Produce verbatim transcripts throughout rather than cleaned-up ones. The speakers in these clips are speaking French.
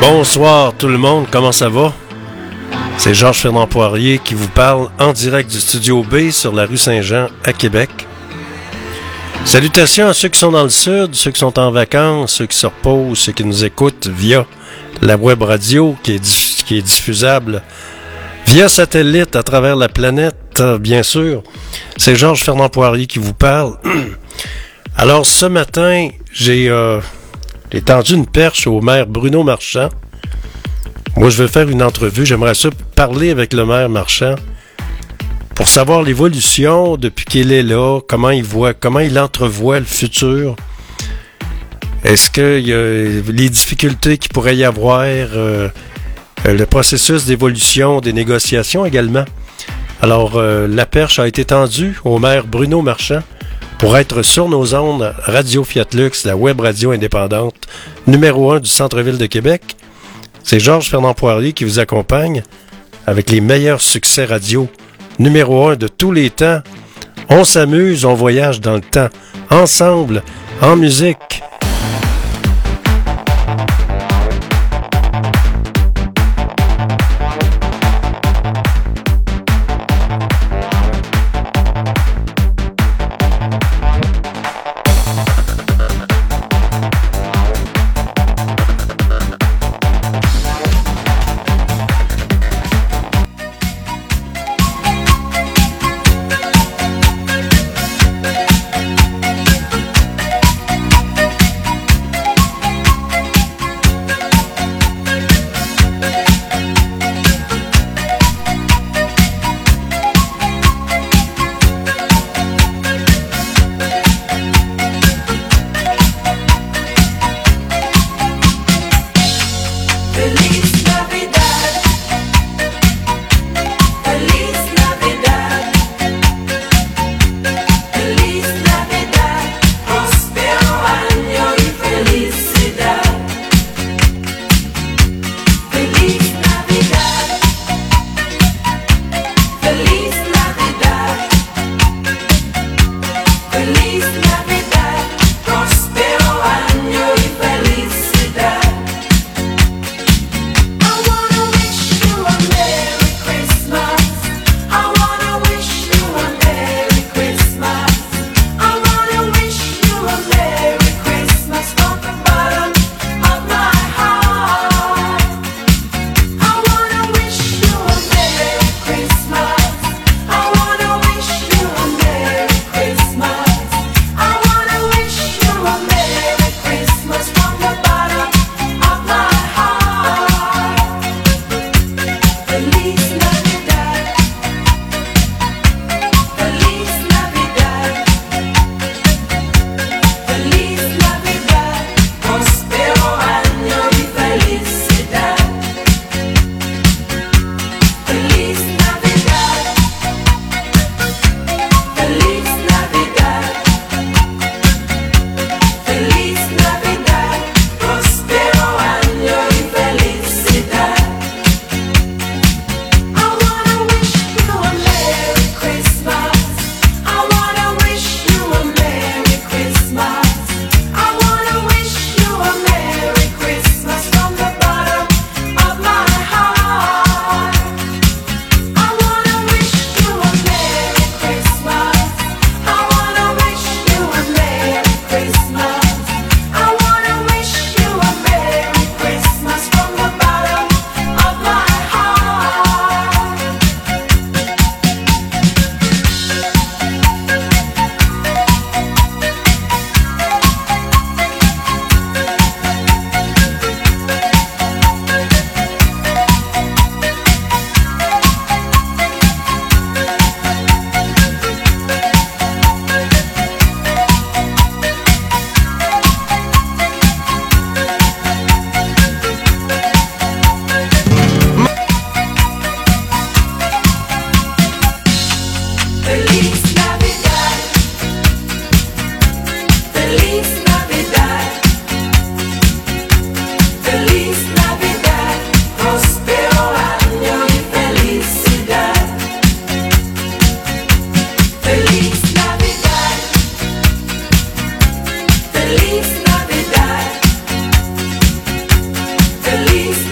Bonsoir tout le monde, comment ça va? C'est Georges Fernand Poirier qui vous parle en direct du Studio B sur la rue Saint-Jean à Québec. Salutations à ceux qui sont dans le sud, ceux qui sont en vacances, ceux qui se reposent, ceux qui nous écoutent via la web radio qui est, diff- qui est diffusable via satellite à travers la planète, bien sûr. C'est Georges Fernand Poirier qui vous parle. Alors ce matin, j'ai... Euh, J'ai tendu une perche au maire Bruno Marchand. Moi, je veux faire une entrevue. J'aimerais ça parler avec le maire Marchand pour savoir l'évolution depuis qu'il est là, comment il voit, comment il entrevoit le futur. Est-ce qu'il y a les difficultés qu'il pourrait y avoir, euh, le processus d'évolution des négociations également. Alors, euh, la perche a été tendue au maire Bruno Marchand pour être sur nos ondes Radio Fiat Lux, la web radio indépendante numéro un du centre-ville de Québec. C'est Georges Fernand Poirier qui vous accompagne avec les meilleurs succès radio numéro un de tous les temps. On s'amuse, on voyage dans le temps, ensemble, en musique. Feliz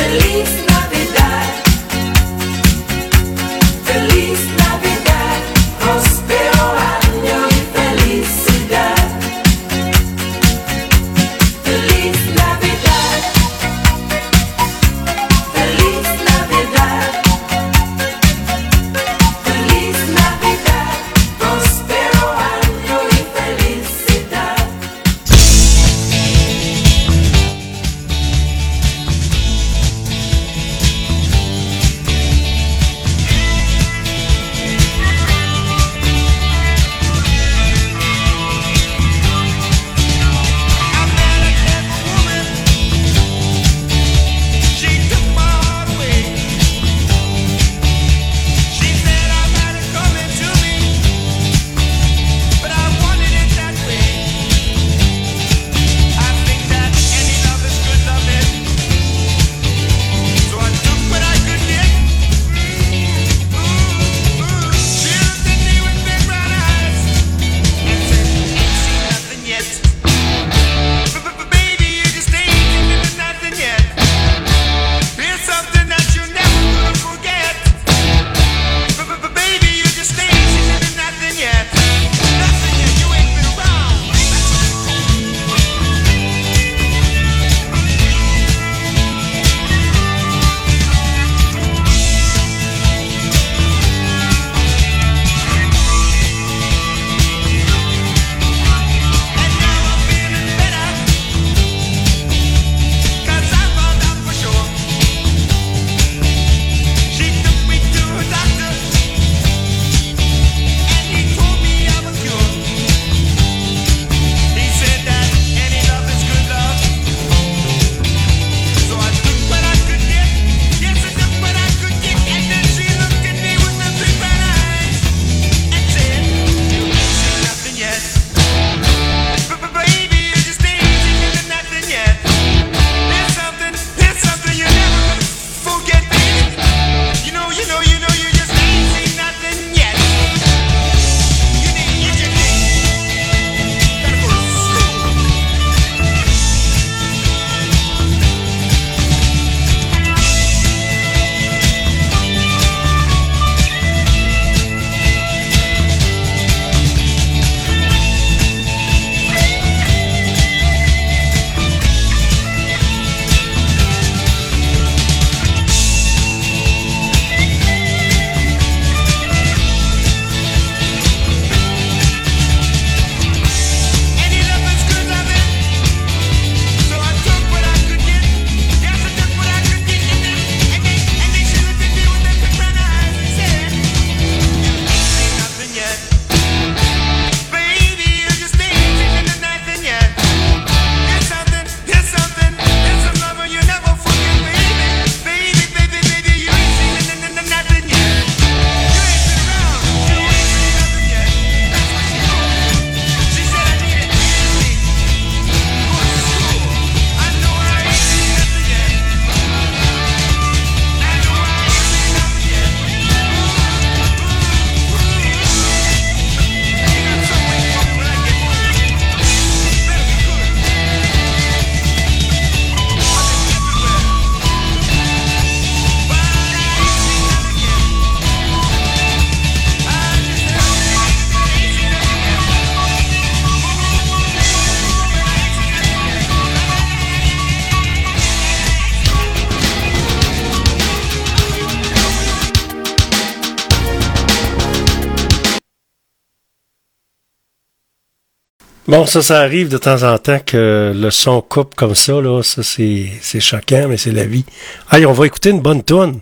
Bon, ça, ça arrive de temps en temps que le son coupe comme ça, là. Ça, c'est, c'est choquant, mais c'est la vie. Allez, on va écouter une bonne toune.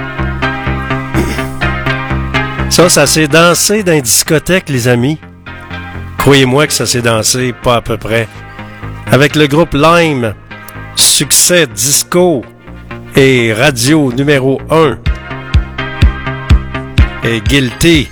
Ça, ça s'est dansé dans les discothèques, les amis. Croyez-moi que ça s'est dansé, pas à peu près. Avec le groupe Lime, succès disco et radio numéro un. Et Guilty.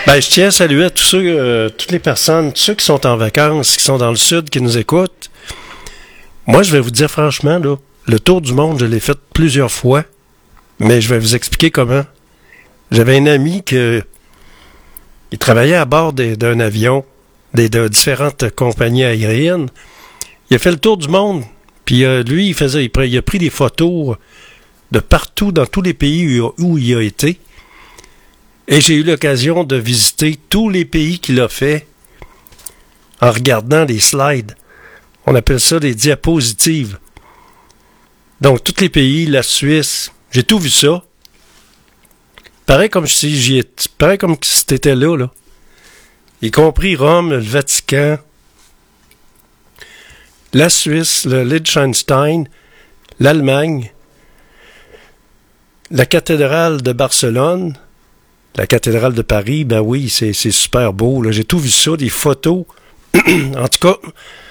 Ben, je tiens à saluer à tous ceux, euh, toutes les personnes, tous ceux qui sont en vacances, qui sont dans le sud, qui nous écoutent. Moi, je vais vous dire franchement, là, le tour du monde, je l'ai fait plusieurs fois, mais je vais vous expliquer comment. J'avais un ami qui il travaillait à bord des, d'un avion, des, de différentes compagnies aériennes. Il a fait le tour du monde, puis euh, lui, il faisait, il, il a pris des photos de partout, dans tous les pays où, où il a été. Et j'ai eu l'occasion de visiter tous les pays qu'il a fait en regardant les slides. On appelle ça des diapositives. Donc, tous les pays, la Suisse, j'ai tout vu ça. Pareil comme si j'y étais, pareil comme si c'était là, là. Y compris Rome, le Vatican, la Suisse, le Liechtenstein, l'Allemagne, la cathédrale de Barcelone, la cathédrale de Paris, ben oui, c'est, c'est super beau, là. J'ai tout vu ça, des photos. En tout cas,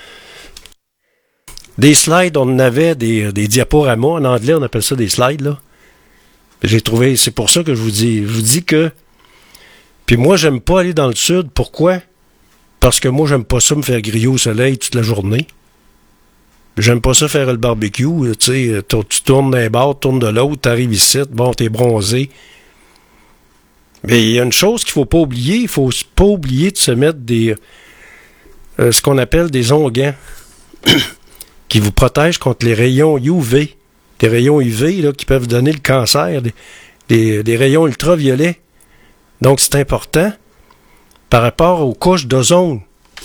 des slides, on en avait, des, des diaporamas. En anglais, on appelle ça des slides, là. J'ai trouvé, c'est pour ça que je vous dis, je vous dis que, puis moi, j'aime pas aller dans le sud. Pourquoi? Parce que moi, j'aime pas ça me faire griller au soleil toute la journée. J'aime pas ça faire le barbecue, tu sais, tu tournes d'un bord, tu tournes de l'autre, t'arrives ici, bon, t'es bronzé. Mais il y a une chose qu'il faut pas oublier, il faut pas oublier de se mettre des, euh, ce qu'on appelle des onguents, qui vous protègent contre les rayons U V. Des rayons U V là, qui peuvent donner le cancer, des, des, des rayons ultraviolets. Donc, c'est important par rapport aux couches d'ozone.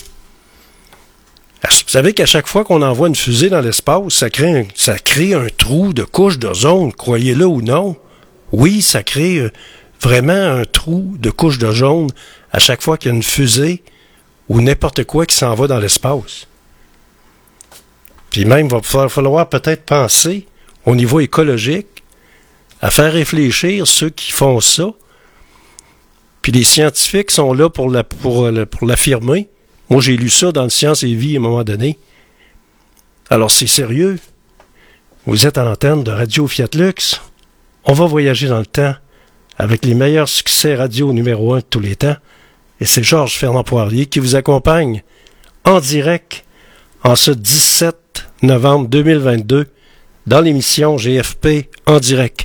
Vous savez qu'à chaque fois qu'on envoie une fusée dans l'espace, ça crée un, ça crée un trou de couche d'ozone, croyez-le ou non. Oui, ça crée euh, vraiment un trou de couche d'ozone à chaque fois qu'il y a une fusée ou n'importe quoi qui s'en va dans l'espace. Puis même, il va falloir, falloir peut-être penser au niveau écologique, à faire réfléchir ceux qui font ça. Puis les scientifiques sont là pour, la, pour, pour l'affirmer. Moi, j'ai lu ça dans le Science et Vie à un moment donné. Alors, c'est sérieux. Vous êtes à l'antenne de Radio Fiat Lux. On va voyager dans le temps avec les meilleurs succès radio numéro un de tous les temps. Et c'est Georges Fernand Poirier qui vous accompagne en direct en ce dix-sept novembre deux mille vingt-deux dans l'émission G F P en direct.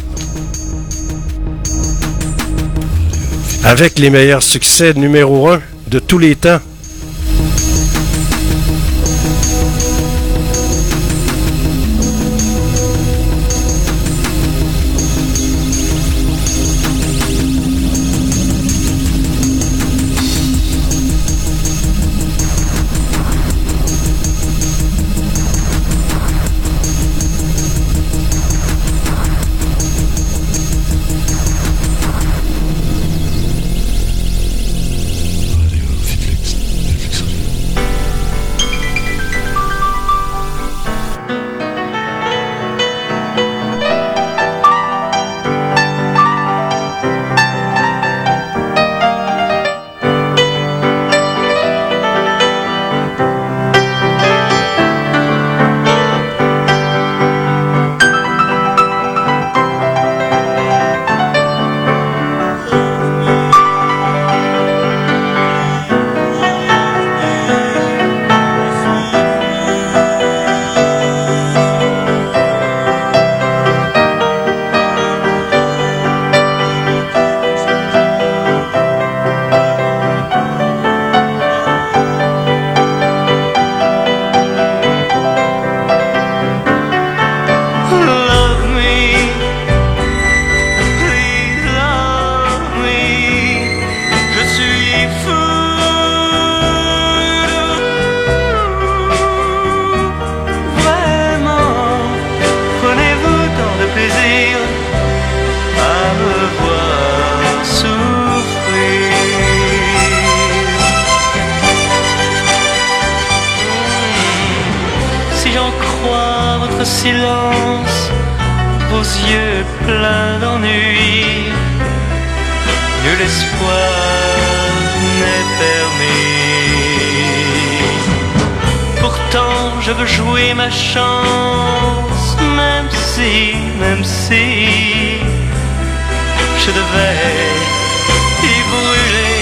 Avec les meilleurs succès numéro un de tous les temps. silence, vos yeux pleins d'ennui, nul espoir n'est permis. Pourtant je veux jouer ma chance, même si, même si je devais y brûler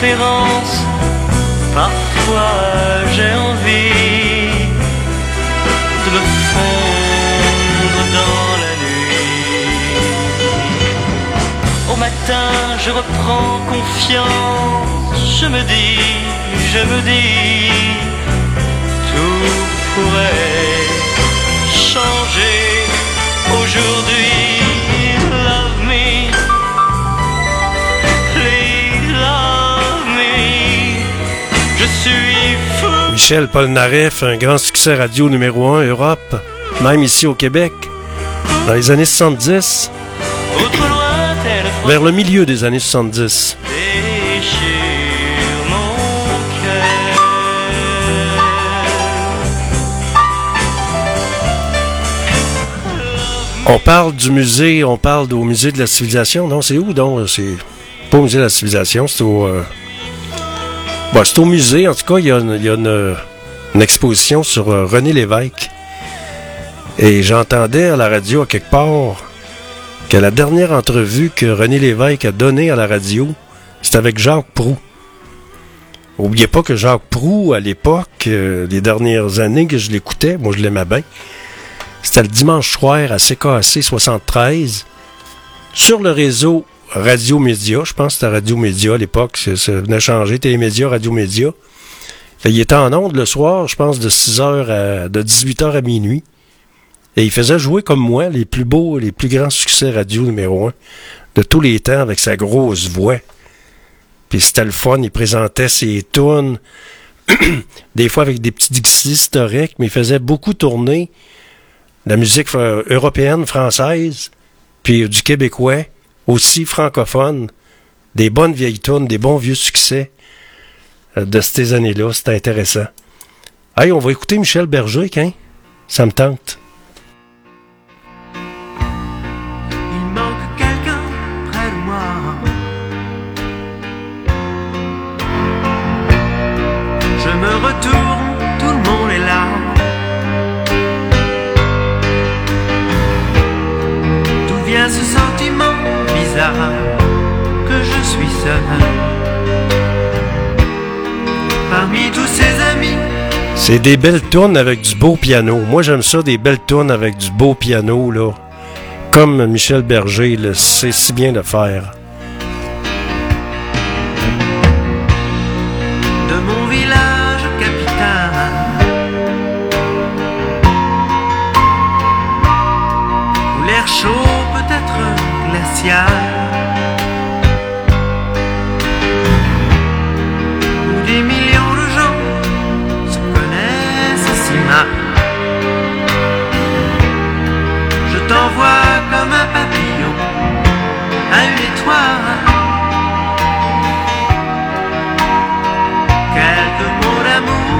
indifférence. Parfois j'ai envie de me fondre dans la nuit. Au matin je reprends confiance. Je me dis, je me dis, tout pourrait changer aujourd'hui. Love me, please love me. Je suis fou. Michel Polnareff, un grand succès radio numéro un Europe, même ici au Québec, dans les années soixante-dix, vers le milieu des années soixante-dix. On parle du musée, on parle au musée de la civilisation. Non, c'est où donc? C'est pas au musée de la civilisation, c'est au... Euh... Bon, c'est au musée. En tout cas, il y a, une, il y a une, une exposition sur euh, René Lévesque. Et j'entendais à la radio, à quelque part, que la dernière entrevue que René Lévesque a donnée à la radio, c'était avec Jacques Proulx. N'oubliez pas que Jacques Proulx, à l'époque, euh, les dernières années que je l'écoutais, moi je l'aimais bien, c'était le dimanche soir à C K A C soixante-treize, sur le réseau Radio Média. Je pense que c'était Radio Média à l'époque, ça, ça venait changer, Télémédia, Radio Média. Il était en ondes le soir, je pense, de six heures à, de dix-huit heures à minuit. Et il faisait jouer comme moi les plus beaux, les plus grands succès radio numéro un de tous les temps avec sa grosse voix. Puis c'était le fun, il présentait ses tunes, des fois avec des petits dixis historiques, mais il faisait beaucoup tourner la musique européenne, française, puis du québécois, aussi francophone, des bonnes vieilles tunes, des bons vieux succès de ces années-là. C'était intéressant. Hey, on va écouter Michel Berger, hein? Ça me tente. Il manque quelqu'un près de moi. Je me retourne, tout le monde est là. D'où vient ce sentiment bizarre que je suis seul parmi tous ces amis? C'est des belles tunes avec du beau piano. Moi, j'aime ça, des belles tunes avec du beau piano, là. Comme Michel Berger le sait si bien le faire. De mon village capital, où l'air chaud peut être glacial, où des millions de gens se connaissent si mal. Je t'envoie comme un papillon à une étoile, quelques mots d'amour.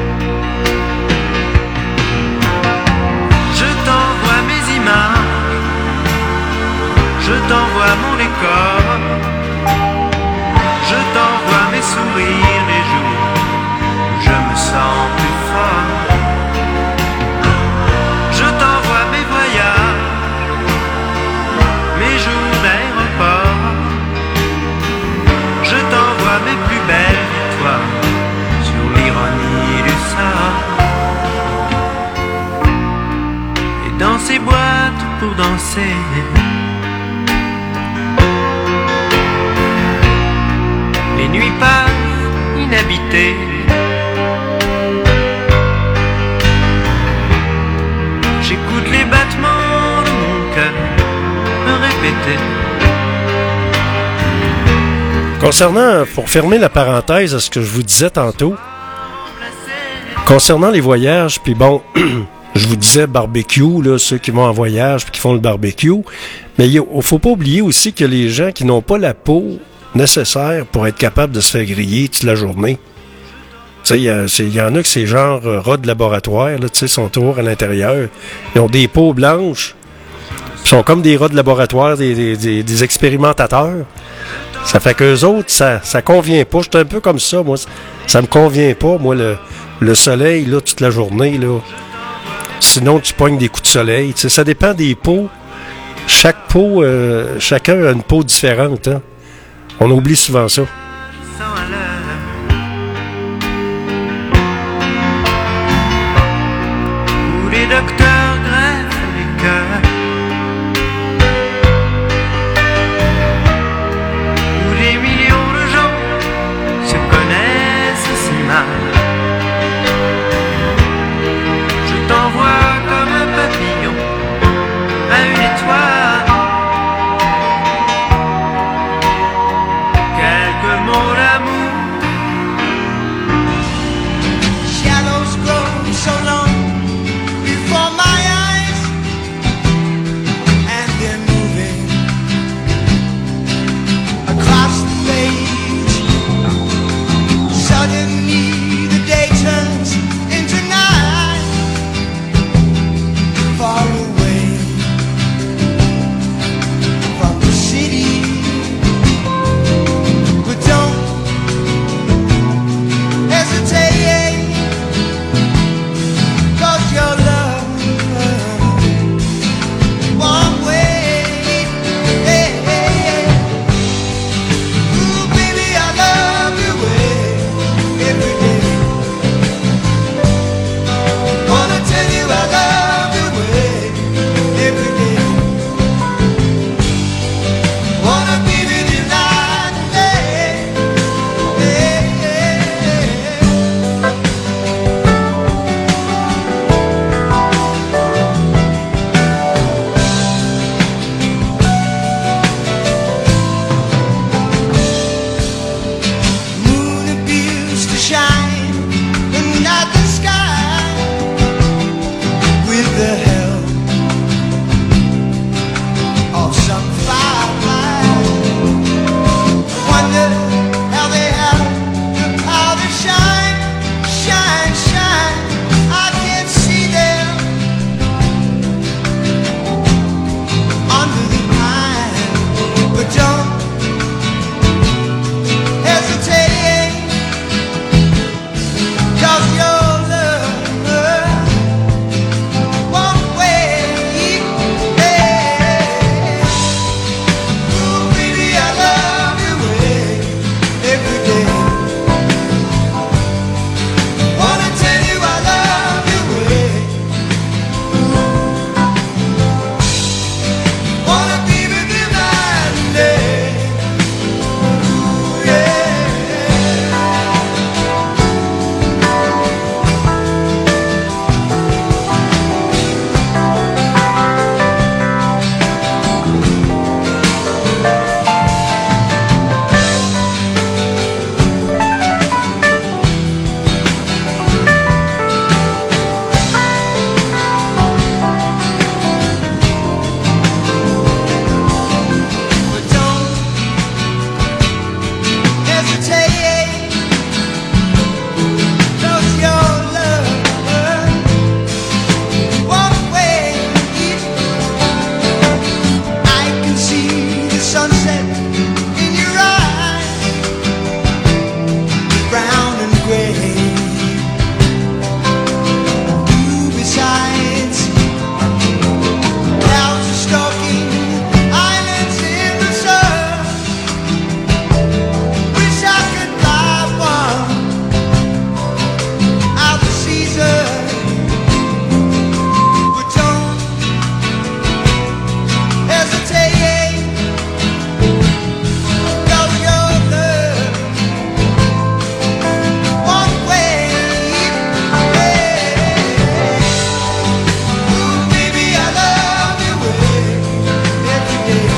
Je t'envoie mes images, je t'envoie mon décor, je t'envoie mes sourires les jours où je me sens plus fort. Je t'envoie mes voyages, mes jours d'aéroport, je t'envoie mes plus belles victoires sur l'ironie du sort. Et dans ces boîtes pour danser, les nuits passent inhabitées. J'écoute les battements de mon cœur me répéter. Concernant, pour fermer la parenthèse à ce que je vous disais tantôt, concernant les voyages, puis bon, je vous disais barbecue, là, ceux qui vont en voyage puis qui font le barbecue, mais il ne faut pas oublier aussi que les gens qui n'ont pas la peau nécessaire pour être capable de se faire griller toute la journée. Tu sais, il y, y en a que c'est genre euh, rats de laboratoire, là, tu sais, sont toujours à l'intérieur. Ils ont des peaux blanches, ils sont comme des rats de laboratoire, des, des, des, des expérimentateurs. Ça fait qu'eux autres, ça, ça convient pas. Je suis un peu comme ça, moi. Ça me convient pas, moi, le, le soleil, là, toute la journée, là. Sinon, tu pognes des coups de soleil. Tu sais, ça dépend des peaux. Chaque peau, euh, chacun a une peau différente, hein. On oublie souvent ça. Sans à l'heure. les docteurs greffent les cœurs, où des millions de gens se connaissent si mal. Je t'envoie comme un papillon à une étoile, quelques mots d'amour. Shadows grow so long before my eyes, and they're moving across the page. Suddenly the day turns into night, far away from the city. But don't hesitate, 'cause your love won't wait. Hey, hey, hey. Ooh, baby, I love you every day. Wanna tell you I love you every day. Wanna be with you night and day. Hey, hey, hey. Moon appears to shine in not the sky with the help of some firefly. Wonder how they have the power to shine, shine, shine. I can see them under the pine, but don't hesitate, 'cause your love won't wait. Hey. Ooh, baby, I love you every day. Wanna tell you I love you. Wanna be with you night and day. Ooh, yeah. But don't hesitate, 'cause your love won't wait. I can see the sunset in your eyes, brown and gray. You besides, clouds are stalking islands in the sun. Wish I could buy one out the season, but don't hesitate, 'cause your love won't wait. Hey. Ooh, baby, I love you every day.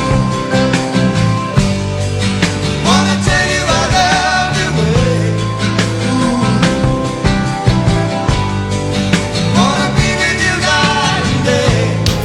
Wanna tell you I love you. Ooh. Wanna be with you night and day.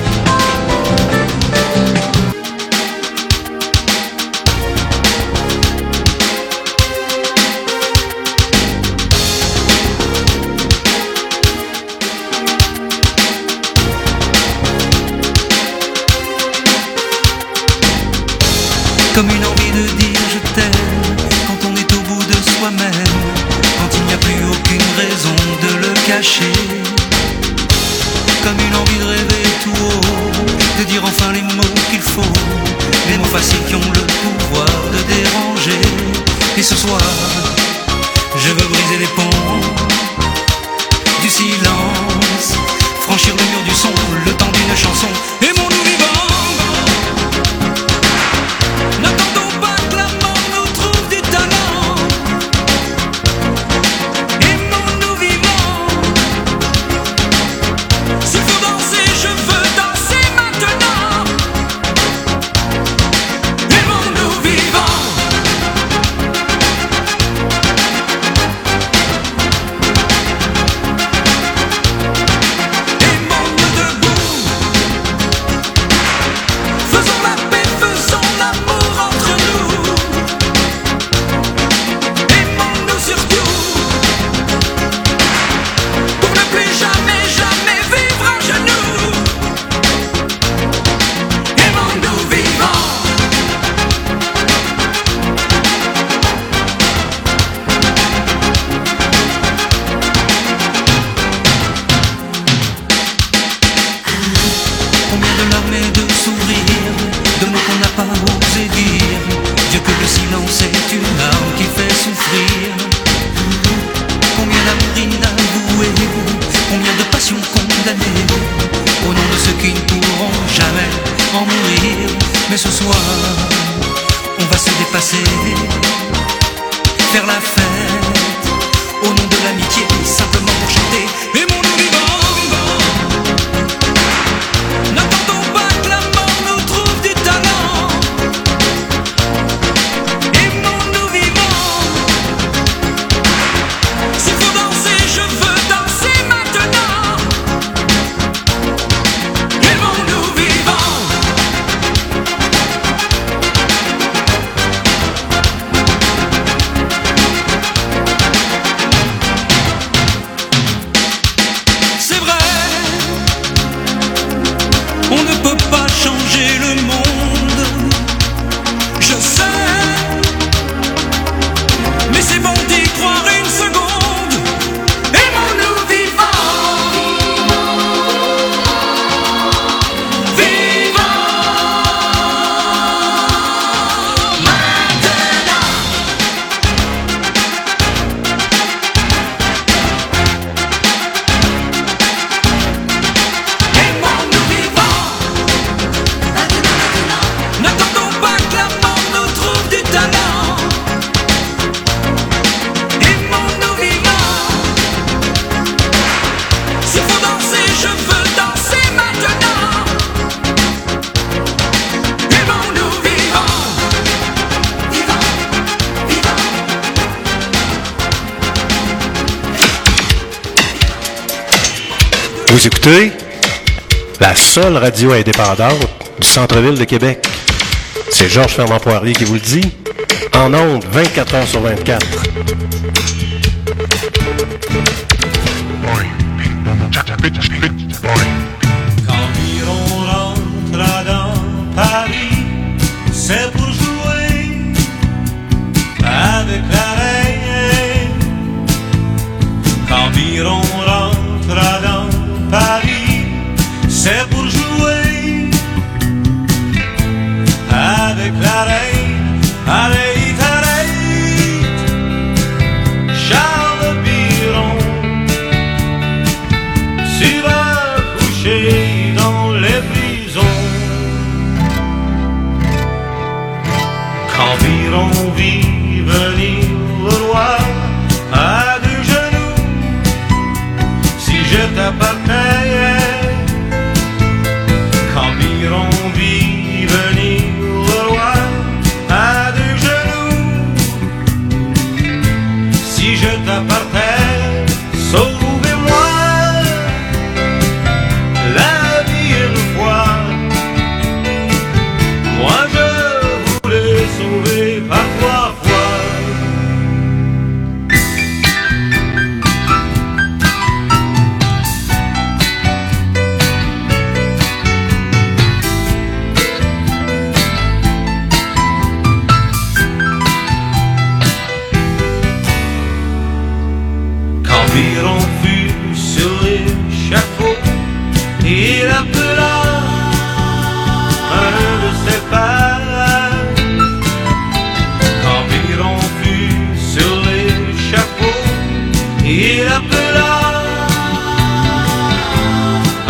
Comme une envie de dire je t'aime quand on est au bout de soi-même, quand il n'y a plus aucune raison de le cacher. Comme une envie de rêver tout haut, de dire enfin les mots qu'il faut, les mots faciles qui ont le pouvoir de déranger. Et ce soir, je veux briser les ponts du silence, franchir le mur du son, le temps d'une chanson. Aimons-nous vivants. N'attendons pas que la mort nous trouve du talent. Aimons-nous vivants. S'il faut danser, je veux danser maintenant. Aimons-nous vivants. Aimons-nous debout. Faisons la paix, faisons l'amour entre nous. Aimons-nous surtout. Pour ne plus jamais, jamais vivre à genoux. Aimons-nous vivants. Combien de larmes et de sourires, de mots qu'on n'a pas osé dire. Dieu que le silence est une arme qui fait souffrir. Combien d'amour inavoué, combien de passions condamnées, au nom de ceux qui ne pourront jamais en mourir. Mais ce soir, on va se dépasser, faire la fête, au nom de l'amitié, simplement pour chanter. Aimons-nous vivants. N'attendons pas que la mort nous trouve du talent. Aimons-nous vivants. S'il faut danser, je veux danser maintenant. Aimons-nous vivants. C'est vrai, on ne peut pas changer le monde. Je sais, mais c'est bon d'y croire une seconde. Aimons-nous vivants. Vivants. Maintenant. Aimons-nous vivants. N'attendons pas que la mort nous trouve du talent. Aimons-nous vivants. S'il faut danser, je veux danser maintenant. Aimons-nous vivants. Vivants, vivants. Vous écoutez la seule radio indépendante du centre-ville de Québec. C'est Georges Fernand Poirier qui vous le dit. En ondes, vingt-quatre heures sur vingt-quatre. Quand on rentre dans Paris, c'est pour jouer avec la reine. Quand on rentre dans Paris, c'est pour jouer avec la reine. Arrête, arrête, Charles Biron, tu vas coucher dans les prisons. Quand Biron vit venir le roi à deux genoux, si je t'appartenais. Quand Biron vit venir le roi à deux genoux, si je t'appartenais, sauvez-moi la vie une fois. Moi je voulais sauver par trois fois. Quand Biron fut sur l'échafaud, il appela un de ses pages. Quand Biron fut sur l'échafaud, il appela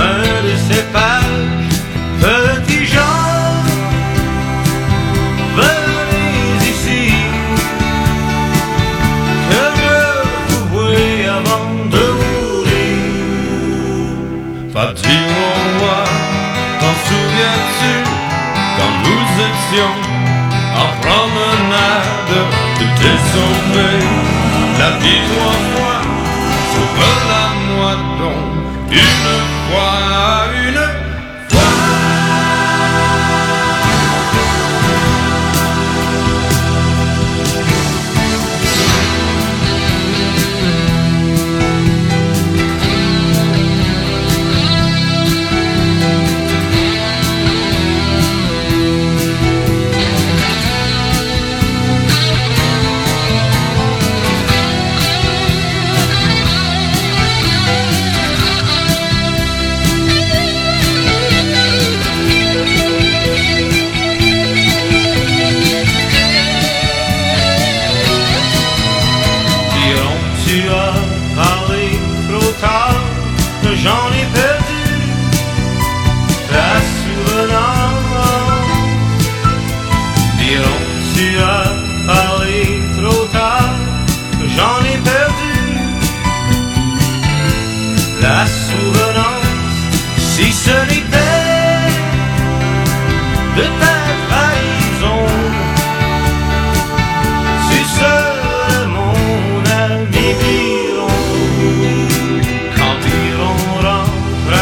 dirons-moi, t'en souviens-tu, quand nous étions en promenade, tu t'es sauvé la vie trois fois, sauve-la-moi donc une fois, une fois. J'en ai perdu la souvenance. Diront tu as parlé trop tard, que j'en ai perdu la souvenance. Si ce n'était de ta trahison, tu serais mon ami Biron. Quand Biron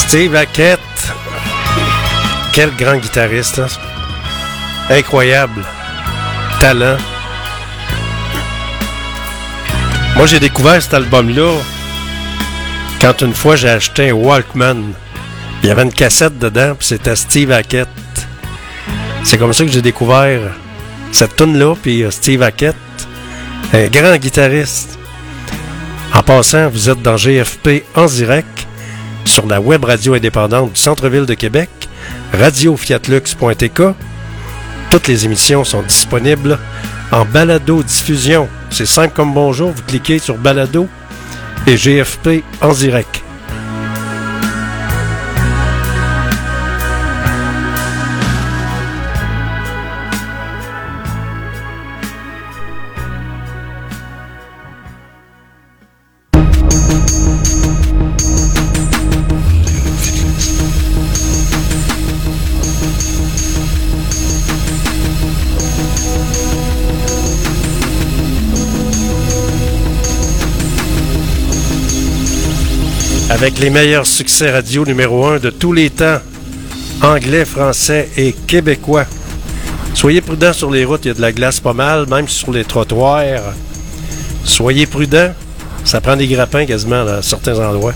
Steve Hackett, quel grand guitariste, hein? Incroyable talent. Moi, j'ai découvert cet album-là quand une fois j'ai acheté un Walkman. Il y avait une cassette dedans, puis c'était Steve Hackett. C'est comme ça que j'ai découvert cette tune-là, puis Steve Hackett, un grand guitariste. En passant, vous êtes dans G F P en direct sur la web radio indépendante du centre-ville de Québec, radio fiat lux point t k. Toutes les émissions sont disponibles en balado-diffusion. C'est simple comme bonjour, vous cliquez sur balado et G F P en direct. Avec les meilleurs succès radio numéro un de tous les temps, anglais, français et québécois. Soyez prudents sur les routes, il y a de la glace pas mal, même sur les trottoirs. Soyez prudents, ça prend des grappins quasiment à certains endroits.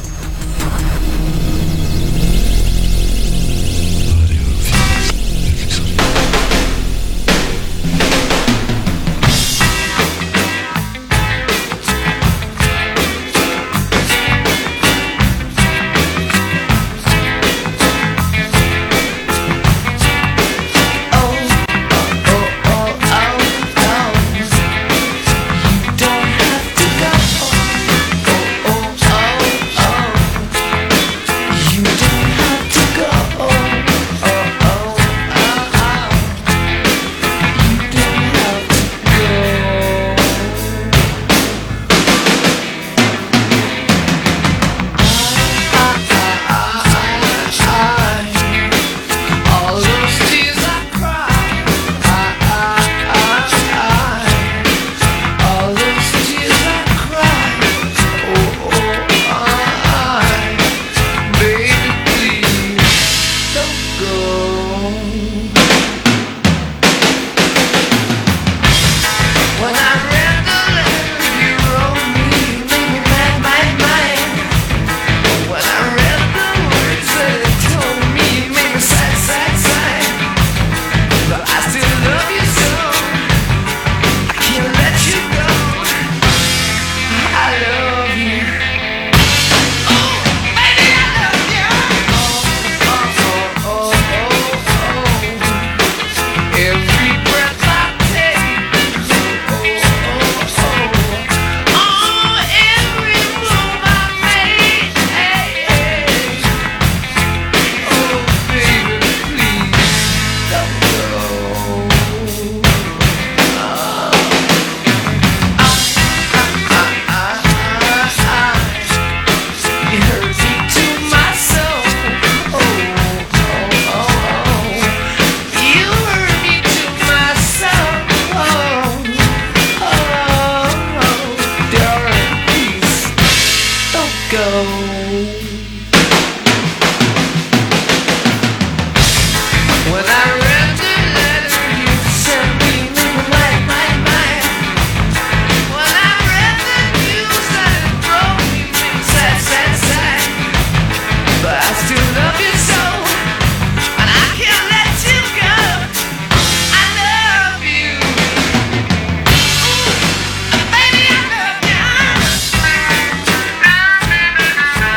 Baby, I love you.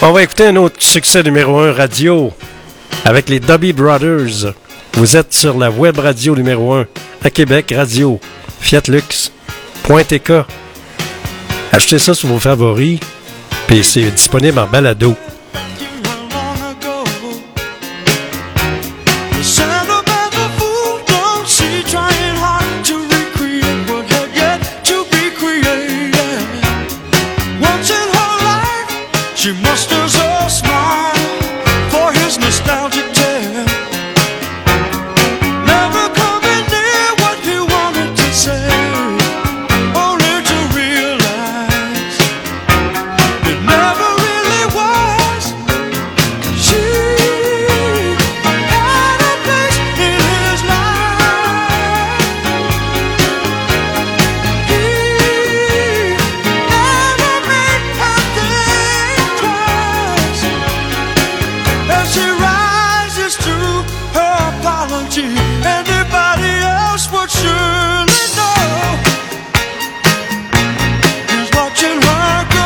On va écouter un autre succès numéro un radio avec les Doobie Brothers. Vous êtes sur la web radio numéro un à Québec, radio Fiat Lux point T K. Achetez ça sur vos favoris, puis c'est disponible en balado. She musters a smile for his nostalgic tale. Never coming near what he wanted to say, only to realize it never really was. She had a place in his life. He never made her think twice. As she rises to her apology, anybody else would surely know he's watching her go.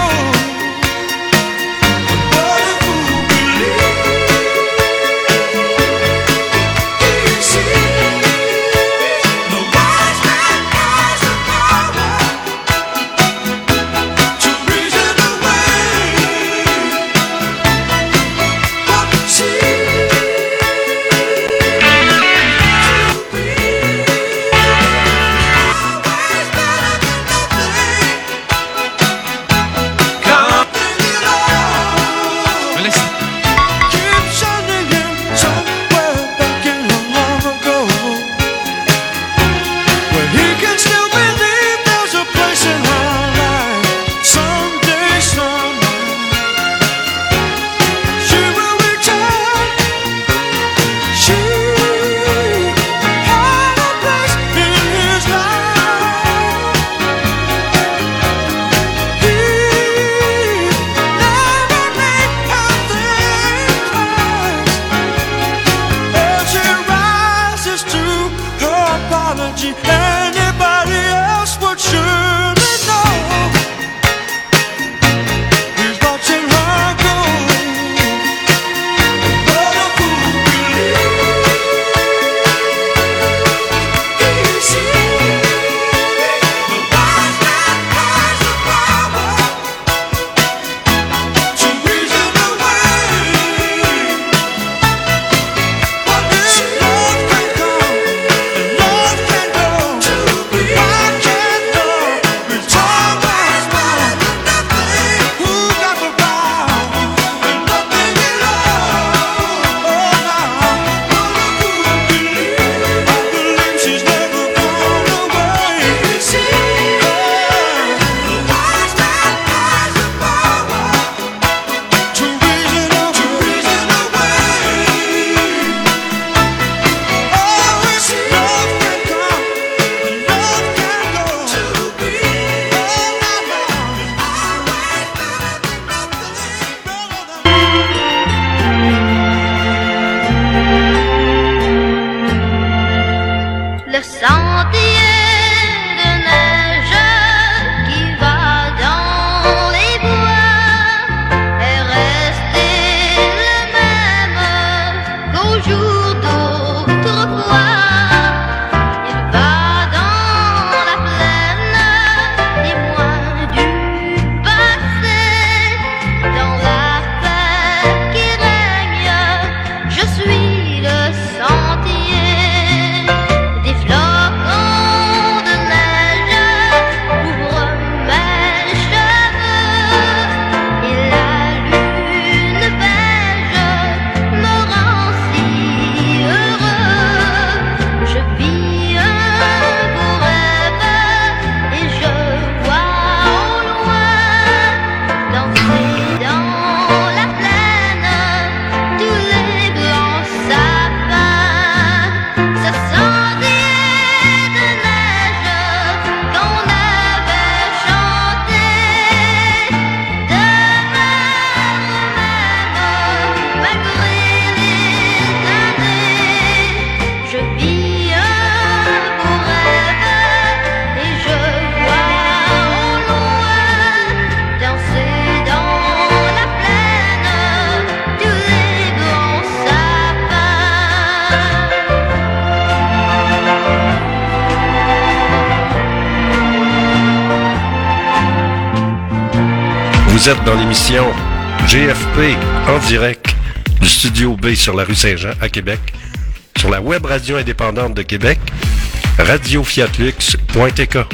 But if you believe he sees the wise man has the power to reason away what she always better than nothing. Come it all. Keep sending him somewhere back in a long ago, where he can still believe there's a place in her life. Someday, somehow, she will return. She had a place in his life. He never made her think twice. As she rises to her apology, anybody else would surely know he's watching her go. But a fool believes he sees the wise man has the power to reason away what she love can come and love can go. I can't know it's always better than nothing. Who got the power and nothing at all? Oh, now, but a fool believes, I believe she's never gone away. He sees the wise man has the power to reason away. To reason away. Oh, it's love can come and love can go. To be oh, now, now, always better than nothing. Better than Le sentier de neige qui va dans les bois est resté le même qu'au jour d'autrefois. Il va dans la plaine témoin du passé, dans la paix qui règne. Je suis le sentier des flocons Vous êtes dans l'émission G F P en direct du Studio B sur la rue Saint-Jean à Québec, sur la web radio indépendante de Québec, radio fiat lux point t k.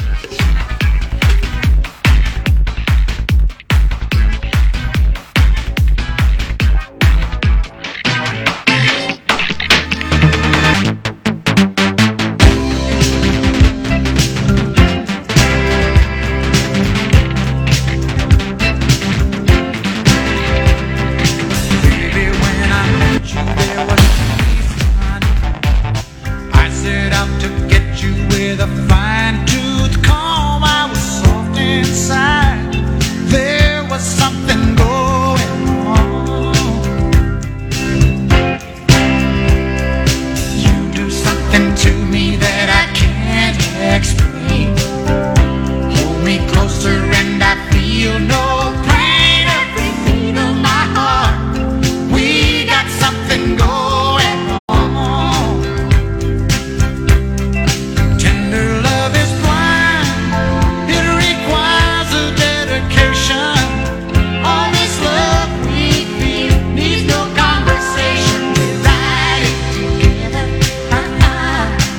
Conversation, we ride it together.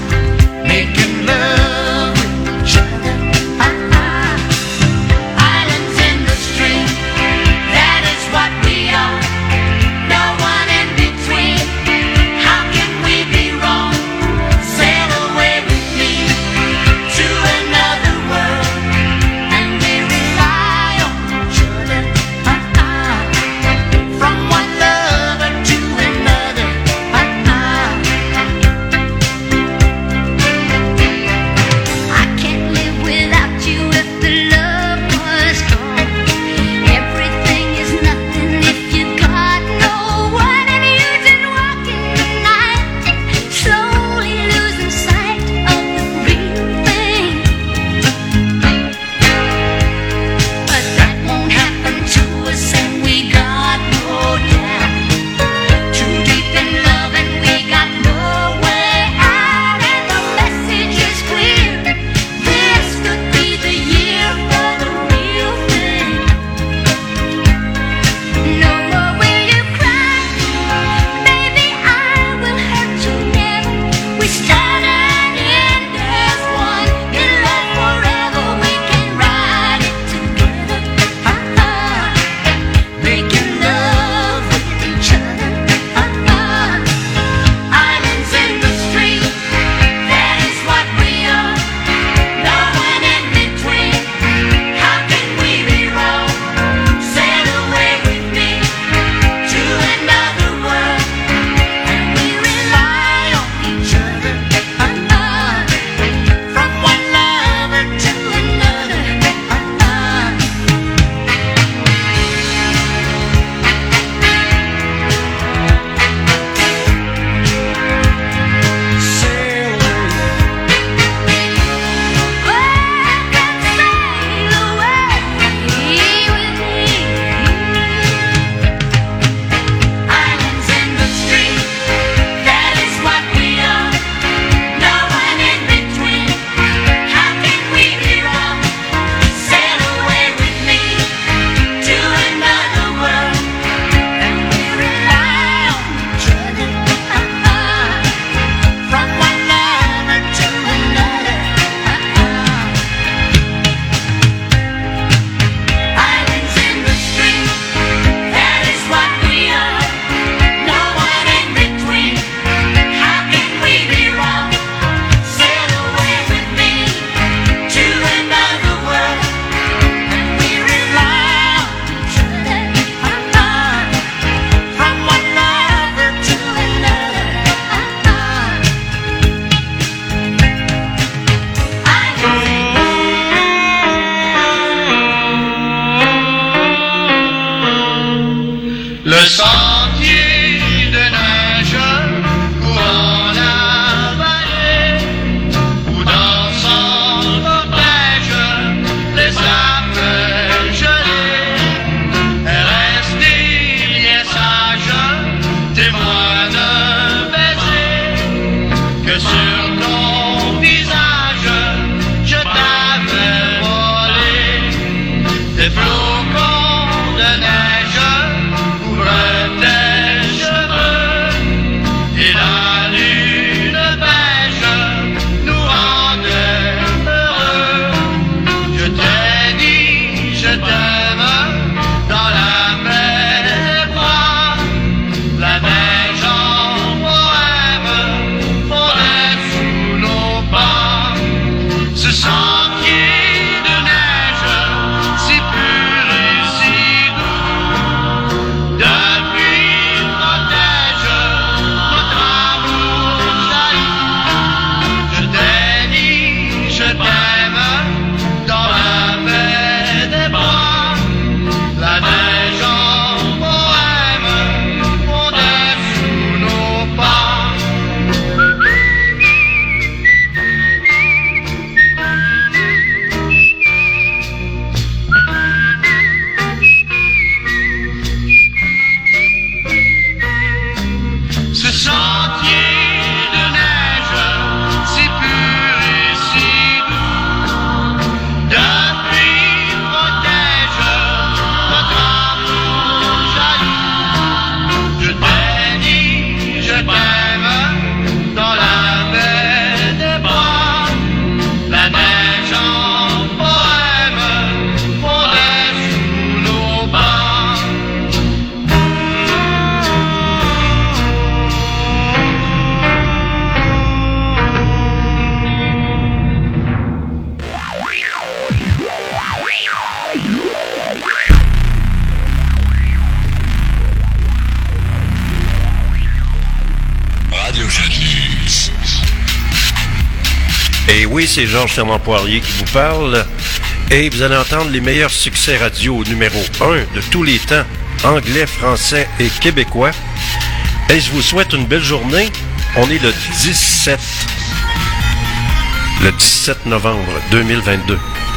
Et oui, c'est Georges Fernand Poirier qui vous parle. Et vous allez entendre les meilleurs succès radio numéro un de tous les temps, anglais, français et québécois. Et je vous souhaite une belle journée. On est le dix-sept, le dix-sept novembre deux mille vingt-deux.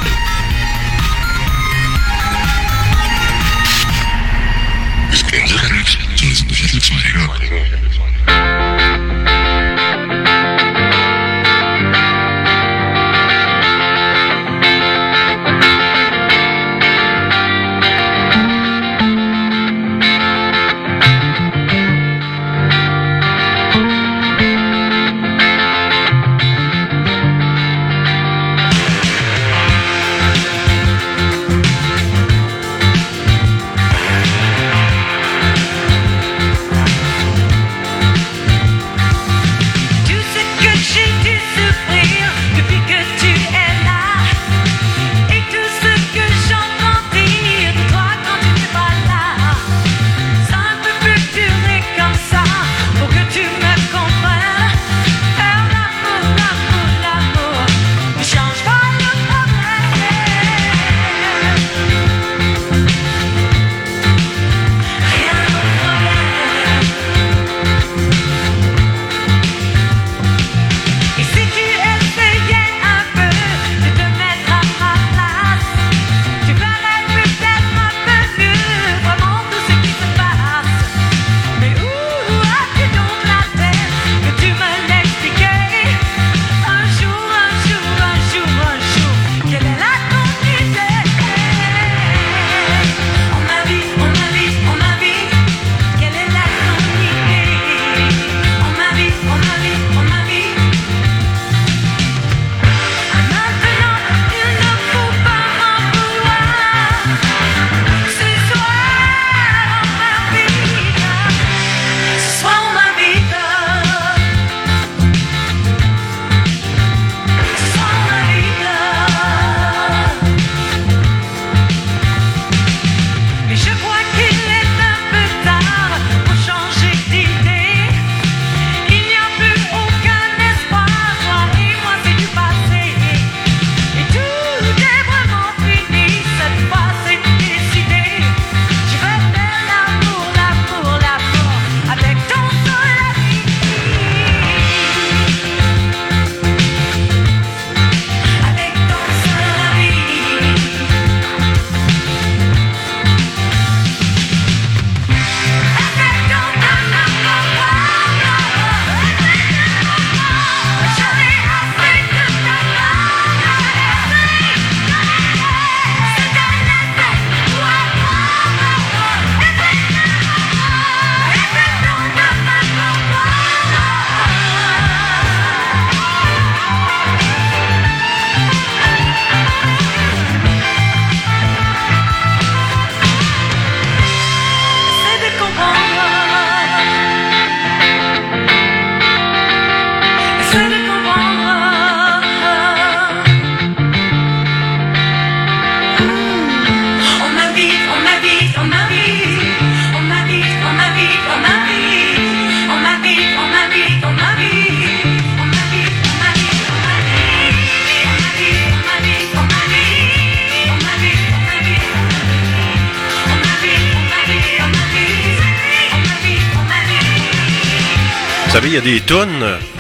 Vous savez, il y a des tunes,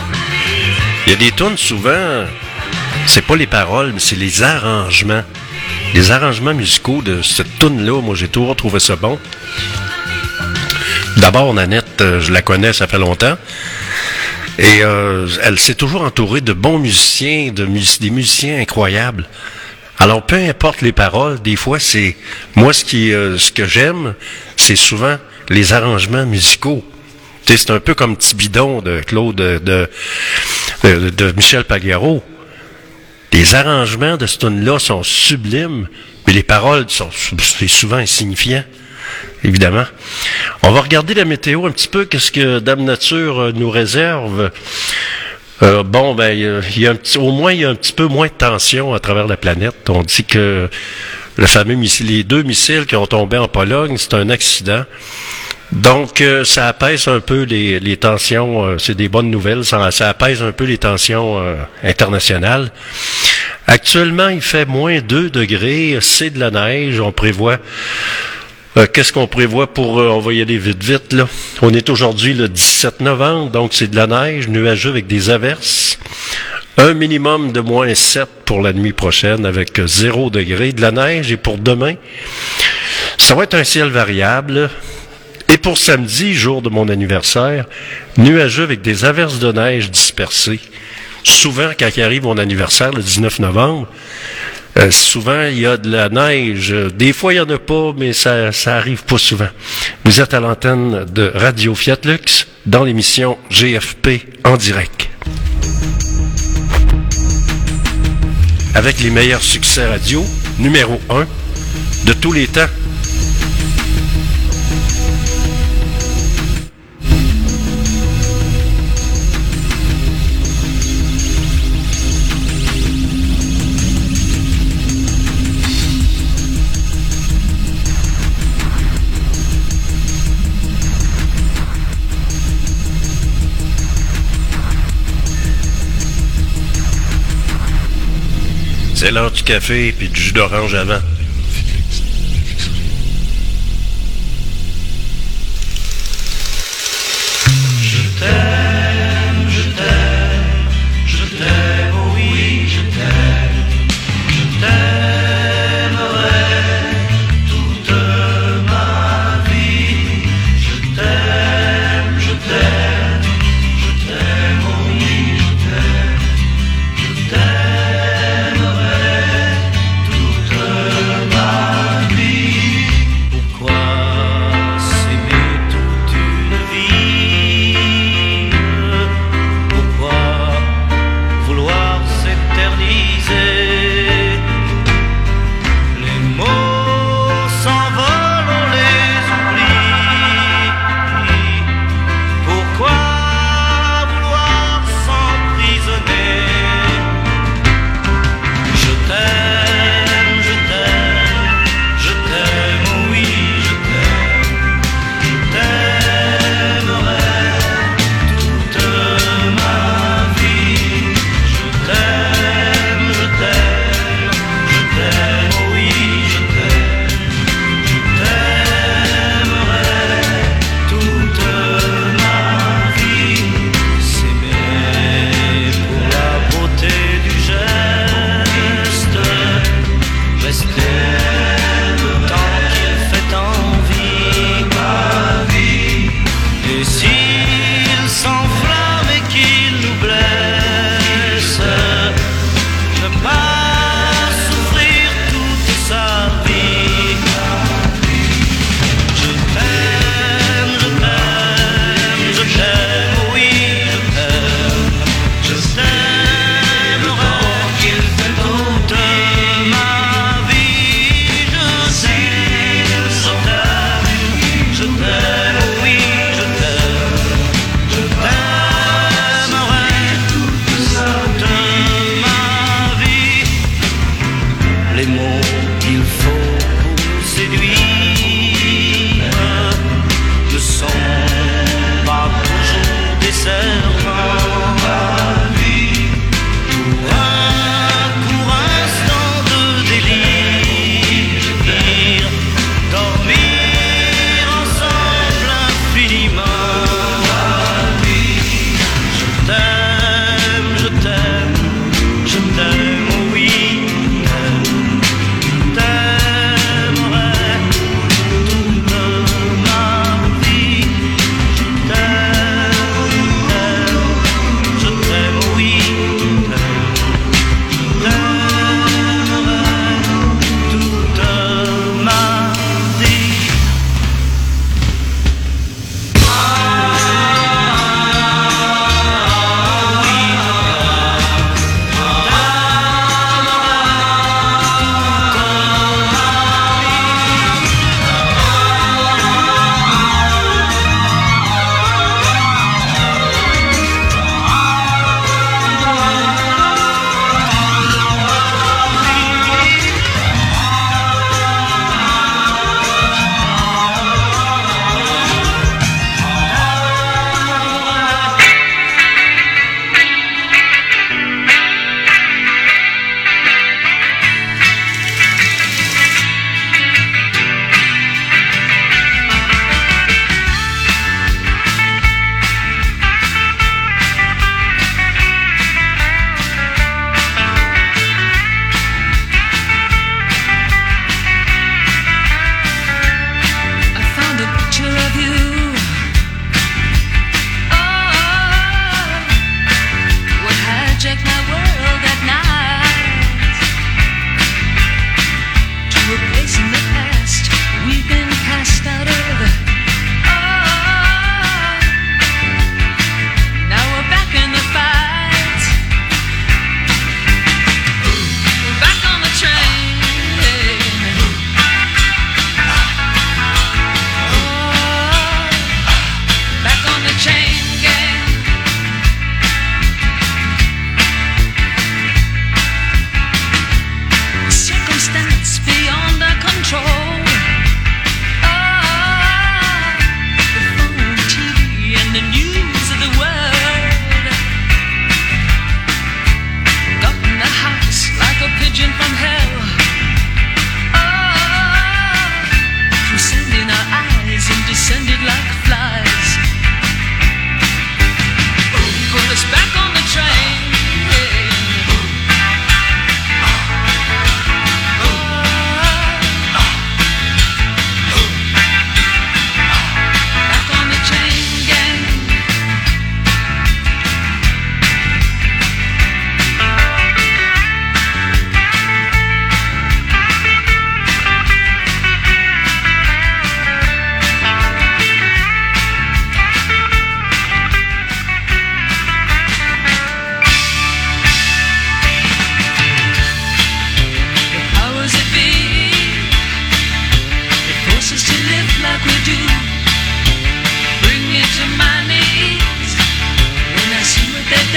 il y a des tunes souvent, c'est pas les paroles, mais c'est les arrangements. Les arrangements musicaux de cette tune-là, moi j'ai toujours trouvé ça bon. D'abord, Nanette, je la connais, ça fait longtemps. Et euh, elle s'est toujours entourée de bons musiciens, de mus- des musiciens incroyables. Alors, peu importe les paroles, des fois, c'est... Moi, ce qui, euh, ce que j'aime, c'est souvent les arrangements musicaux. Tu sais, c'est un peu comme Petit Bidon de Claude, de, de, de, de Michel Pagliaro. Les arrangements de ce tune-là sont sublimes, mais les paroles sont c'est souvent insignifiant, évidemment. On va regarder la météo un petit peu, qu'est-ce que Dame Nature nous réserve. Euh, bon, ben, il y a un petit, au moins, il y a un petit peu moins de tension à travers la planète. On dit que le fameux missile, les deux missiles qui ont tombé en Pologne, c'est un accident. Donc, euh, ça apaise un peu les, les tensions, euh, c'est des bonnes nouvelles, ça, ça apaise un peu les tensions euh, internationales. Actuellement, il fait moins deux degrés, c'est de la neige, on prévoit... Euh, qu'est-ce qu'on prévoit pour... Euh, on va y aller vite, vite, là. On est aujourd'hui le dix-sept novembre, donc c'est de la neige, nuageux avec des averses. Un minimum de moins sept pour la nuit prochaine avec zéro degré de la neige. Et pour demain, ça va être un ciel variable. Et pour samedi, jour de mon anniversaire, nuageux avec des averses de neige dispersées. Souvent, quand il arrive mon anniversaire, le dix-neuf novembre, euh, souvent, il y a de la neige. Des fois, il n'y en a pas, mais ça, ça arrive pas souvent. Vous êtes à l'antenne de Radio Fiat Lux dans l'émission G F P en direct. Avec les meilleurs succès radio, numéro un de tous les temps. C'est l'heure du café puis du jus d'orange avant. Je t'aime, je t'aime, je t'aime, oh oui, je t'aime, je t'aimerai toute ma vie. Je t'aime, je t'aime, je t'aime, oh oui, je t'aime, je t'aimerai toute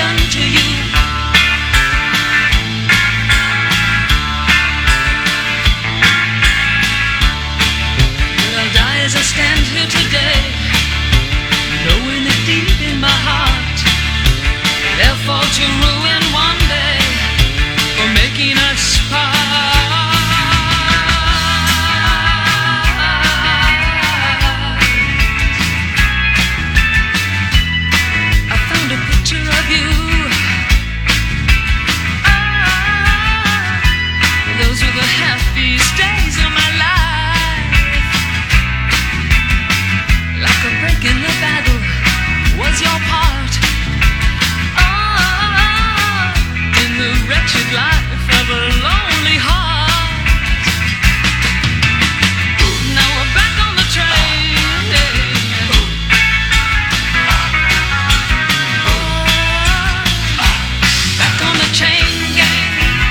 done to you. I'll die as I stand here today, knowing that deep in my heart they'll fall to ruin one day for making us part. I found a picture of you. Ah, those were the happiest days of my life. Like a break in the battle was your part. Oh, in the wretched life of a lonely heart. Now we're back on the train. Oh, back on the chain gang.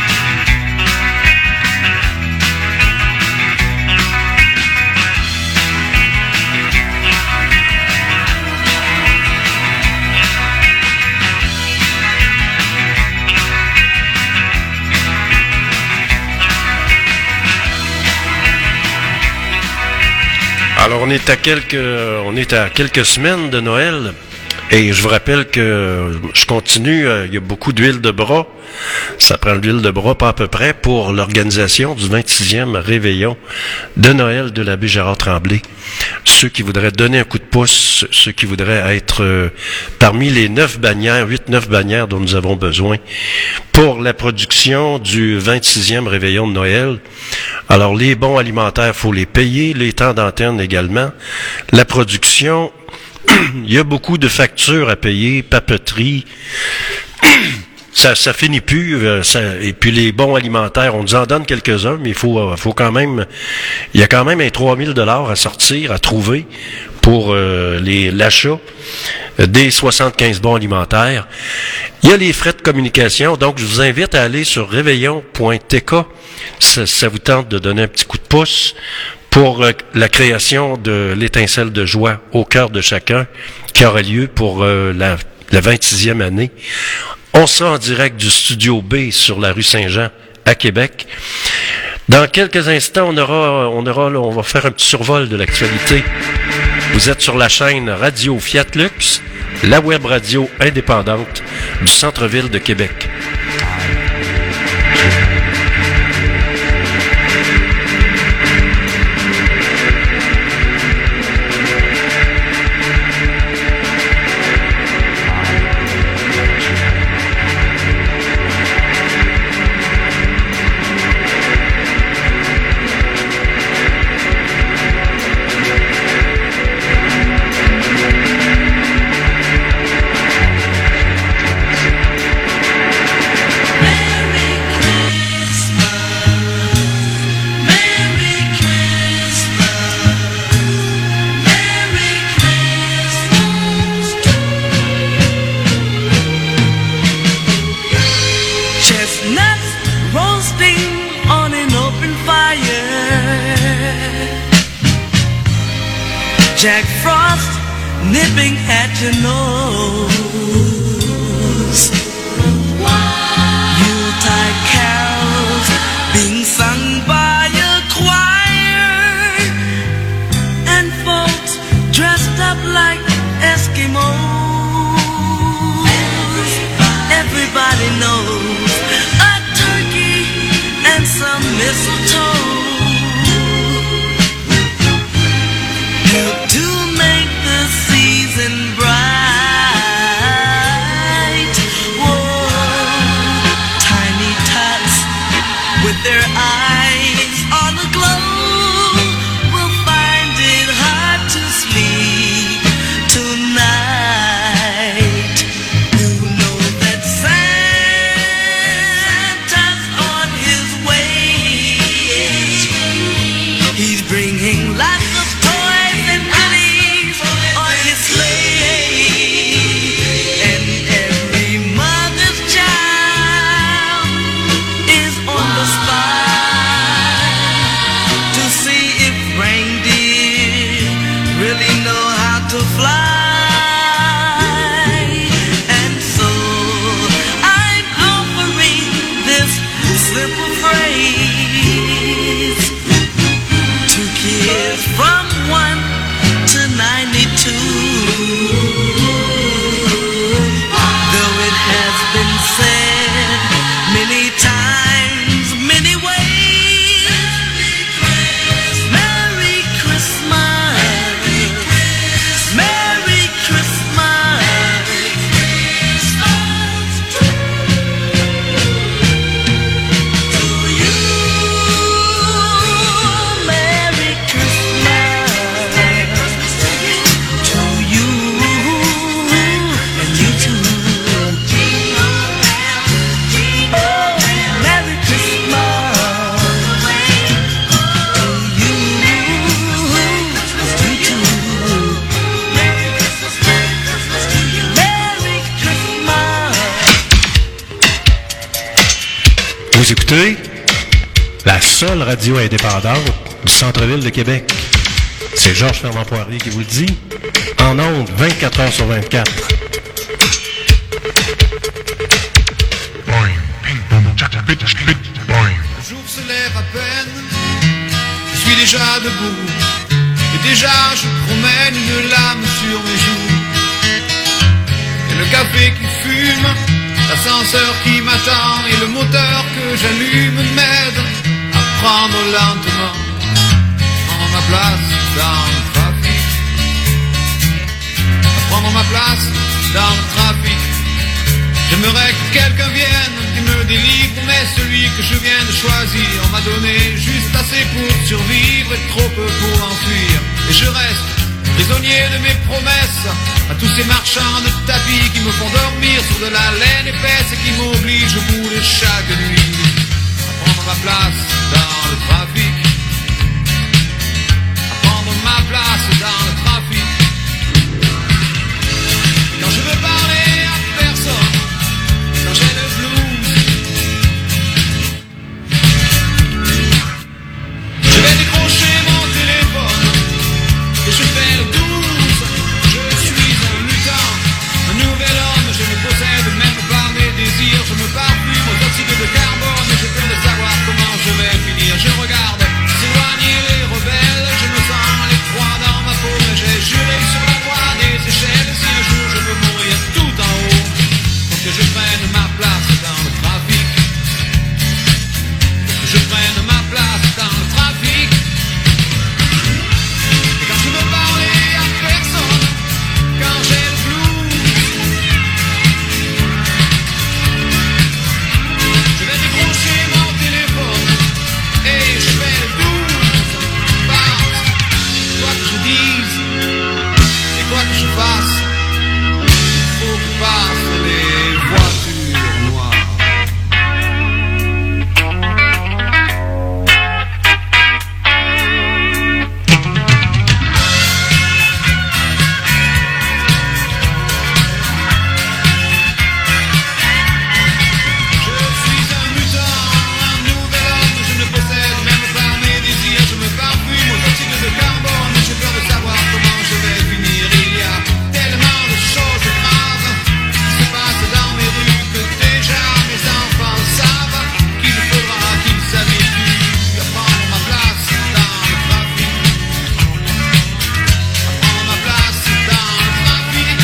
Alors, on est à quelques, on est à quelques semaines de Noël. Et je vous rappelle que je continue, euh, il y a beaucoup d'huile de bras. Ça prend de l'huile de bras, pas à peu près, pour l'organisation du vingt-sixième réveillon de Noël de l'abbé Gérard Tremblay. Ceux qui voudraient donner un coup de pouce, ceux qui voudraient être euh, parmi les neuf bannières, huit, neuf bannières dont nous avons besoin pour la production du vingt-sixième réveillon de Noël. Alors, les bons alimentaires, faut les payer, les temps d'antenne également. La production, il y a beaucoup de factures à payer, papeterie, ça ça finit plus. Euh, ça, et puis les bons alimentaires, on nous en donne quelques-uns, mais il faut, euh, faut quand même, il y a quand même un trois mille dollars à sortir, à trouver pour euh, les l'achat des soixante-quinze bons alimentaires. Il y a les frais de communication, donc je vous invite à aller sur réveillon point t k. Ça, ça vous tente de donner un petit coup de pouce pour euh, la création de l'étincelle de joie au cœur de chacun qui aura lieu pour euh, la, la vingt-sixième année. On sera en direct du Studio B sur la rue Saint-Jean à Québec. Dans quelques instants, on aura, on aura, on va faire un petit survol de l'actualité. Vous êtes sur la chaîne Radio Fiat Lux, la web radio indépendante du centre-ville de Québec. Jack Frost nipping at your nose. Yuletide carols being sung by a choir, and folks dressed up like Eskimos. Everybody knows a turkey and some mistletoe help to make the season bright. Vous écoutez la seule radio indépendante du centre-ville de Québec. C'est Georges Fernand Poirier qui vous le dit. En ondes, vingt-quatre heures sur vingt-quatre. Le jour se lève à peine, je suis déjà debout, et déjà je promène une lame sur mes joues. Et le café qui fume, l'ascenseur qui m'attend, et le moteur que j'allume m'aide à prendre lentement, prendre ma place dans le trafic, à prendre ma place dans le trafic. J'aimerais que quelqu'un vienne qui me délivre, mais celui que je viens de choisir m'a donné juste assez pour survivre et trop peu pour enfuir. Et je reste prisonnier de mes promesses à tous ces marchands de tapis qui me font dormir sur de la laine épaisse et qui m'obligent au bout de chaque nuit à prendre ma place dans le trafic, à prendre ma place dans le trafic. Et quand je veux parler à personne, quand j'ai le blues, je vais décrocher mon téléphone et je fais le douze. Je suis un mutant, un nouvel homme, je me possède même pas mes désirs. Je me parfume aux oxydes de carbone et j'ai peur de savoir comment je vais finir. Je regarde s'éloigner les rebelles, je me sens les croix dans ma peau, mais j'ai juré sur la voie des échelles. Si un jour je veux mourir tout en haut, faut que je prenne ma place dans le trafic, faut que je prenne ma place dans le trafic. Et quand je veux parler à personne, quand j'ai le blues, je vais décrocher mon téléphone et je fais le douze. Parce quoi que je dise et quoi que je fasse, il faut que passent les voitures noires. Je suis un mutant, un nouvel homme, je ne possède même pas mes désirs. Je me parfume aux oxydes de carbone et j'ai peur de savoir comment je vais finir. Il y a tellement de choses graves qui se passent dans mes rues que déjà mes enfants savent qu'il faudra qu'ils s'habituent à prendre ma place dans le trafic, à prendre ma place dans le trafic,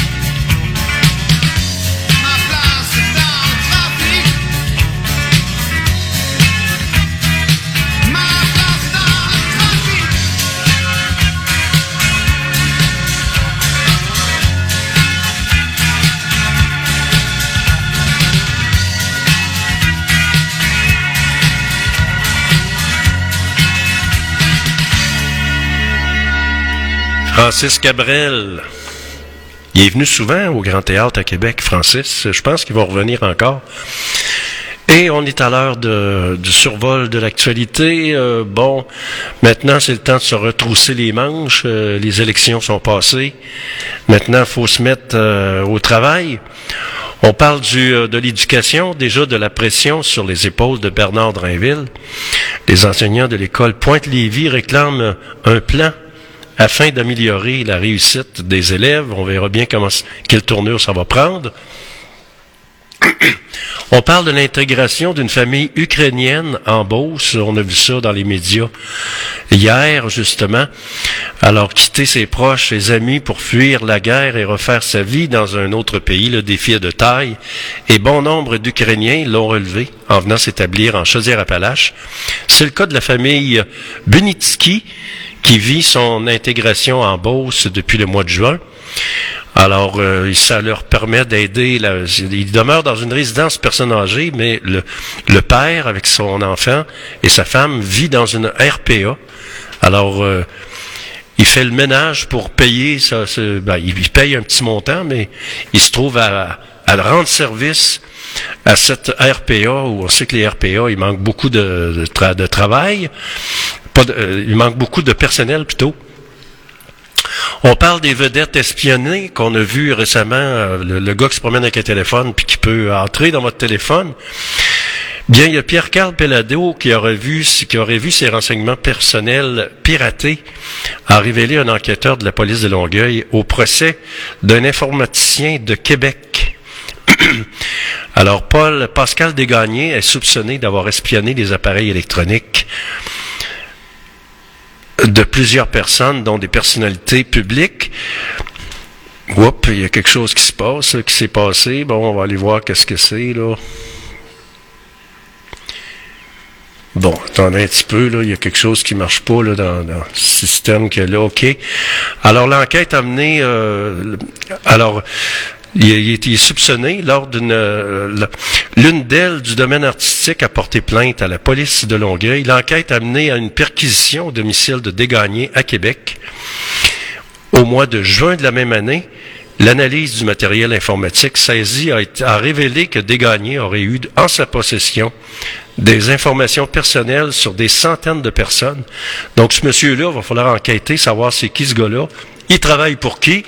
ma place dans le trafic, ma place dans le trafic. Francis Cabrel. Il est venu souvent au Grand Théâtre à Québec, Francis. Je pense qu'il va revenir encore. Et on est à l'heure de, du survol de l'actualité. Euh, bon, maintenant, c'est le temps de se retrousser les manches. Euh, les élections sont passées. Maintenant, il faut se mettre euh, au travail. On parle du, euh, de l'éducation, déjà de la pression sur les épaules de Bernard Drainville. Les enseignants de l'école Pointe-Lévis réclament un plan afin d'améliorer la réussite des élèves. On verra bien comment, quelle tournure ça va prendre. On parle de l'intégration d'une famille ukrainienne en Beauce. On a vu ça dans les médias hier, justement. Alors, quitter ses proches, ses amis pour fuir la guerre et refaire sa vie dans un autre pays, le défi est de taille. Et bon nombre d'Ukrainiens l'ont relevé en venant s'établir en Chaudière-Appalaches. C'est le cas de la famille Bunitsky, qui vit son intégration en Beauce depuis le mois de juin. Alors, euh, ça leur permet d'aider. La, ils demeurent dans une résidence personnes âgées, mais le, le père, avec son enfant et sa femme, vit dans une R P A. Alors, euh, il fait le ménage pour payer ça. ça ben, il paye un petit montant, mais il se trouve à, à rendre service à cette R P A, où on sait que les R P A, il manque beaucoup de, de, tra- de travail. Pas de, euh, il manque beaucoup de personnel, plutôt. On parle des vedettes espionnées qu'on a vues récemment, euh, le, le gars qui se promène avec un téléphone puis qui peut entrer dans votre téléphone. Bien, il y a Pierre-Carl Pellado qui aurait vu, qui aurait vu ses renseignements personnels piratés, a révélé un enquêteur de la police de Longueuil au procès d'un informaticien de Québec. Alors, Paul Pascal Desgagnés est soupçonné d'avoir espionné des appareils électroniques de plusieurs personnes, dont des personnalités publiques. Oups, il y a quelque chose qui se passe, là, qui s'est passé. Bon, on va aller voir qu'est-ce que c'est, là. Bon, attendez un petit peu, là, il y a quelque chose qui marche pas là, dans, dans ce système que là, OK. Alors, l'enquête a mené... Euh, alors, il, il, est, il est soupçonné lors d'une... Euh, l'une d'elles du domaine artistique a porté plainte à la police de Longueuil. L'enquête a mené à une perquisition au domicile de Desgagnés à Québec. Au mois de juin de la même année, l'analyse du matériel informatique saisi a, été, a révélé que Desgagnés aurait eu en sa possession des informations personnelles sur des centaines de personnes. Donc, ce monsieur-là, il va falloir enquêter, savoir c'est qui ce gars-là. Il travaille pour qui?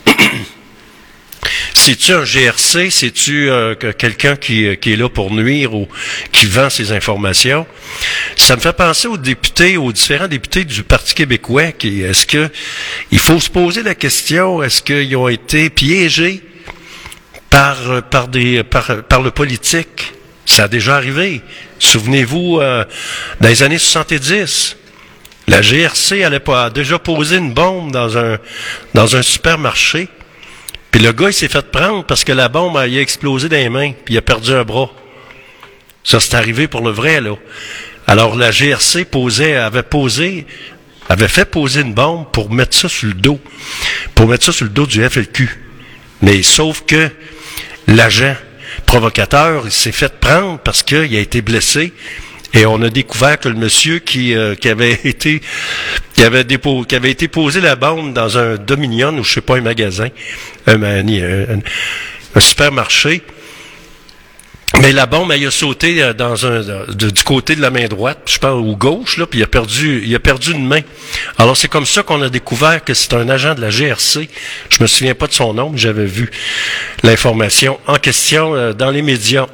C'est-tu un G R C? C'est-tu euh, quelqu'un qui, qui est là pour nuire ou qui vend ces informations? Ça me fait penser aux députés, aux différents députés du Parti québécois. Qui, est-ce que il faut se poser la question, est-ce qu'ils ont été piégés par, par, des, par, par le politique? Ça a déjà arrivé. Souvenez-vous, euh, dans les années soixante-dix, la G R C allait pas, a déjà posé une bombe dans un, dans un supermarché. Puis le gars, il s'est fait prendre parce que la bombe, il a explosé dans les mains, puis il a perdu un bras. Ça, c'est arrivé pour le vrai, là. Alors, la G R C posait, avait posé, avait fait poser une bombe pour mettre ça sur le dos, pour mettre ça sur le dos du F L Q. Mais sauf que l'agent provocateur, il s'est fait prendre parce qu'il a été blessé. Et on a découvert que le monsieur qui, euh, qui avait été qui avait, dépo, qui avait été posé la bombe dans un Dominion ou je sais pas un magasin, un, un, un, un supermarché, mais la bombe elle a sauté dans un de, du côté de la main droite, je pense ou gauche là, puis il a perdu il a perdu une main. Alors c'est comme ça qu'on a découvert que c'est un agent de la G R C. Je me souviens pas de son nom, mais j'avais vu l'information en question euh, dans les médias.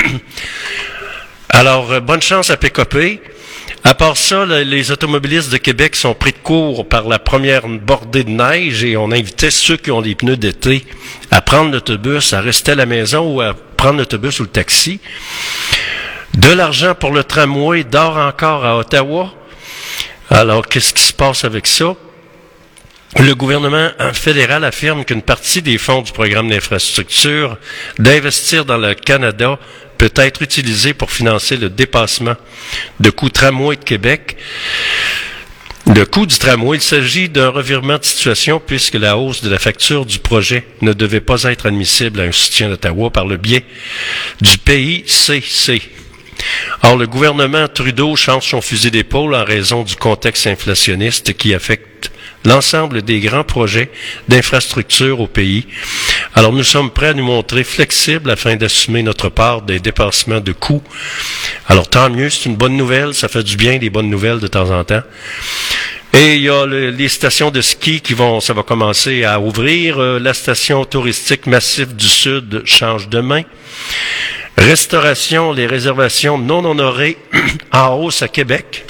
Alors, euh, bonne chance à P K P. À part ça, là, les automobilistes de Québec sont pris de court par la première bordée de neige et on invitait ceux qui ont des pneus d'été à prendre l'autobus, à rester à la maison ou à prendre l'autobus ou le taxi. De l'argent pour le tramway dort encore à Ottawa. Alors, qu'est-ce qui se passe avec ça? Le gouvernement fédéral affirme qu'une partie des fonds du programme d'infrastructure d'investir dans le Canada peut être utilisé pour financer le dépassement de coûts tramway de Québec. Le coût du tramway, il s'agit d'un revirement de situation puisque la hausse de la facture du projet ne devait pas être admissible à un soutien d'Ottawa par le biais du P I C C. Or, le gouvernement Trudeau change son fusil d'épaule en raison du contexte inflationniste qui affecte l'ensemble des grands projets d'infrastructure au pays. Alors, nous sommes prêts à nous montrer flexibles afin d'assumer notre part des dépassements de coûts. Alors, tant mieux, c'est une bonne nouvelle, ça fait du bien, des bonnes nouvelles de temps en temps. Et il y a le, les stations de ski qui vont, ça va commencer à ouvrir. Euh, la station touristique Massif du Sud change de main. Restauration, les réservations non honorées en hausse à Québec.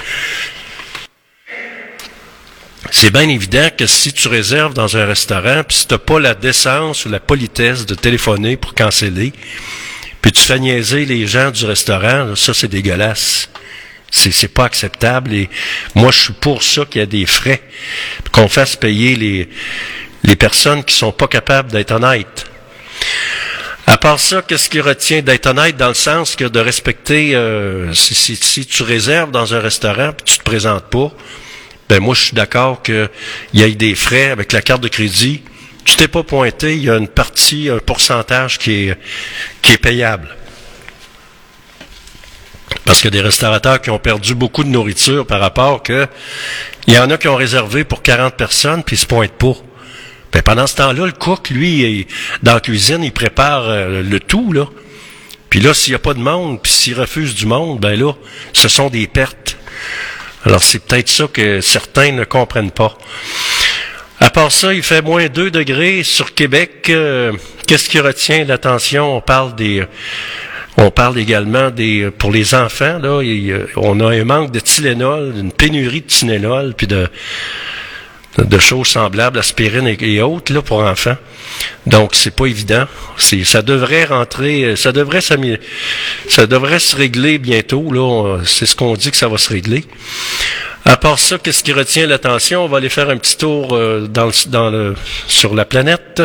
C'est bien évident que si tu réserves dans un restaurant, puis si tu n'as pas la décence ou la politesse de téléphoner pour canceller, puis tu fais niaiser les gens du restaurant, là, ça c'est dégueulasse. C'est, c'est pas acceptable et moi je suis pour ça qu'il y a des frais, qu'on fasse payer les, les personnes qui sont pas capables d'être honnêtes. À part ça, qu'est-ce qui retient d'être honnête dans le sens que de respecter, euh, si, si, si tu réserves dans un restaurant puis tu te présentes pas, ben moi je suis d'accord qu'il y ait des frais avec la carte de crédit. Tu t'es pas pointé, il y a une partie, un pourcentage qui est, qui est payable. Parce qu'il y a des restaurateurs qui ont perdu beaucoup de nourriture par rapport que il y en a qui ont réservé pour quarante personnes puis ils se pointent pas. Ben pendant ce temps-là, le cook, lui, il, dans la cuisine, il prépare euh, le tout, là. Puis là, s'il n'y a pas de monde, puis s'il refuse du monde, ben là, ce sont des pertes. Alors, c'est peut-être ça que certains ne comprennent pas. À part ça, il fait moins deux degrés sur Québec. Euh, qu'est-ce qui retient l'attention? On parle des... On parle également des pour les enfants, là, il, on a un manque de Tylenol, une pénurie de Tylenol, puis de de choses semblables, aspirine et, et autres, là, pour enfants. Donc, c'est pas évident. C'est, ça devrait rentrer, ça devrait s'améliorer, ça devrait se régler bientôt, là. C'est ce qu'on dit que ça va se régler. À part ça, qu'est-ce qui retient l'attention? On va aller faire un petit tour euh, dans le, dans le, sur la planète.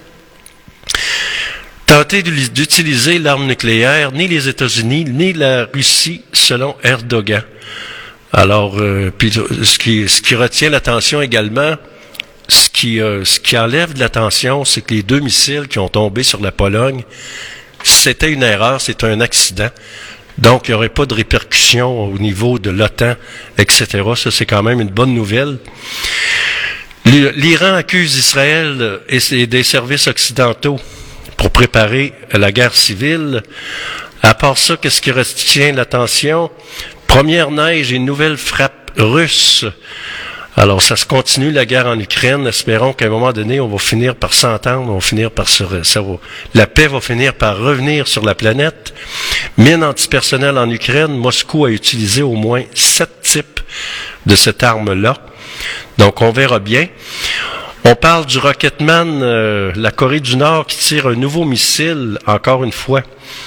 Tenter d'utiliser l'arme nucléaire, ni les États-Unis, ni la Russie, selon Erdogan. Alors, euh, puis ce qui, ce qui retient l'attention également, ce qui, euh, ce qui enlève de l'attention, c'est que les deux missiles qui ont tombé sur la Pologne, c'était une erreur, c'est un accident. Donc, il n'y aurait pas de répercussions au niveau de l'OTAN, et cetera. Ça, c'est quand même une bonne nouvelle. L'Iran accuse Israël et des services occidentaux pour préparer la guerre civile. À part ça, qu'est-ce qui retient l'attention? Première neige et nouvelle frappe russe. Alors, ça se continue, la guerre en Ukraine. Espérons qu'à un moment donné, on va finir par s'entendre, on va finir par se, ça va, la paix va finir par revenir sur la planète. Mine antipersonnelle en Ukraine, Moscou a utilisé au moins sept types de cette arme-là. Donc, on verra bien. On parle du Rocketman, euh, la Corée du Nord qui tire un nouveau missile, encore une fois.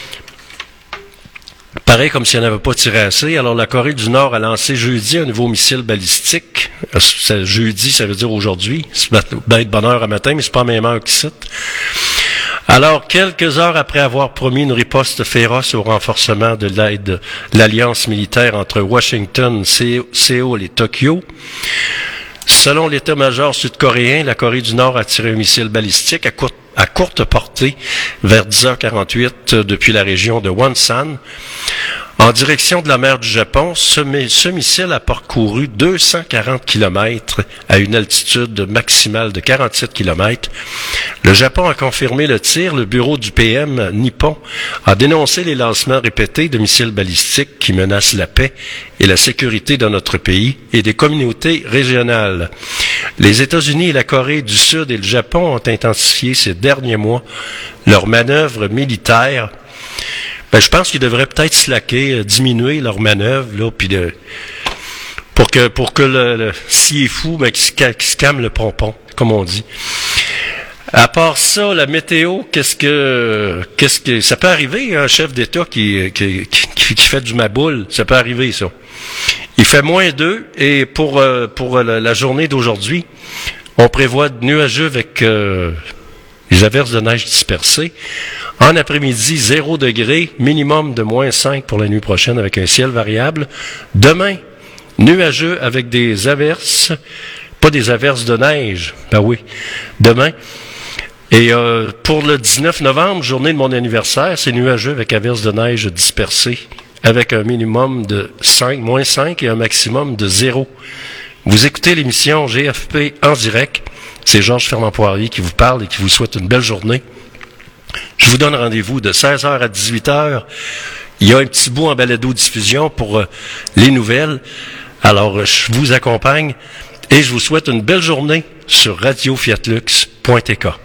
Pareil comme si elle n'avait pas tiré assez. Alors, la Corée du Nord a lancé jeudi un nouveau missile balistique. Ça, jeudi, ça veut dire aujourd'hui. C'est bien de bonne heure à matin, mais c'est pas la même heure qu'ici. Alors, quelques heures après avoir promis une riposte féroce au renforcement de l'aide de l'alliance militaire entre Washington, Séoul et Tokyo, selon l'état-major sud-coréen, la Corée du Nord a tiré un missile balistique à courte, à courte portée vers dix heures quarante-huit depuis la région de Wonsan. En direction de la mer du Japon, ce, ce missile a parcouru deux cent quarante kilomètres à une altitude maximale de quarante-sept kilomètres. Le Japon a confirmé le tir. Le bureau du P M nippon a dénoncé les lancements répétés de missiles balistiques qui menacent la paix et la sécurité de notre pays et des communautés régionales. Les États-Unis et la Corée du Sud et le Japon ont intensifié ces derniers mois leurs manœuvres militaires. Ben, je pense qu'ils devraient peut-être slacker, euh, diminuer leurs manœuvres, là, puis de, pour que, pour que le, le s'il est fou, ben, qu'il se, qu'il se calme le pompon, comme on dit. À part ça, la météo, qu'est-ce que, qu'est-ce que, ça peut arriver, un chef d'État qui, qui, qui, qui fait du maboule, ça peut arriver, ça. Il fait moins deux, et pour, euh, pour la, la journée d'aujourd'hui, on prévoit nuageux avec, euh, les averses de neige dispersées. En après-midi, zéro degré, minimum de moins cinq pour la nuit prochaine avec un ciel variable. Demain, nuageux avec des averses, pas des averses de neige, ben oui, demain. Et euh, pour le dix-neuf novembre, journée de mon anniversaire, c'est nuageux avec averses de neige dispersées, avec un minimum de cinq, moins cinq et un maximum de zéro. Vous écoutez l'émission G F P en direct. C'est Georges Fernand-Poirier qui vous parle et qui vous souhaite une belle journée. Je vous donne rendez-vous de seize heures à dix-huit heures. Il y a un petit bout en balado-diffusion pour euh, les nouvelles. Alors, je vous accompagne et je vous souhaite une belle journée sur radio fiat lux point t k.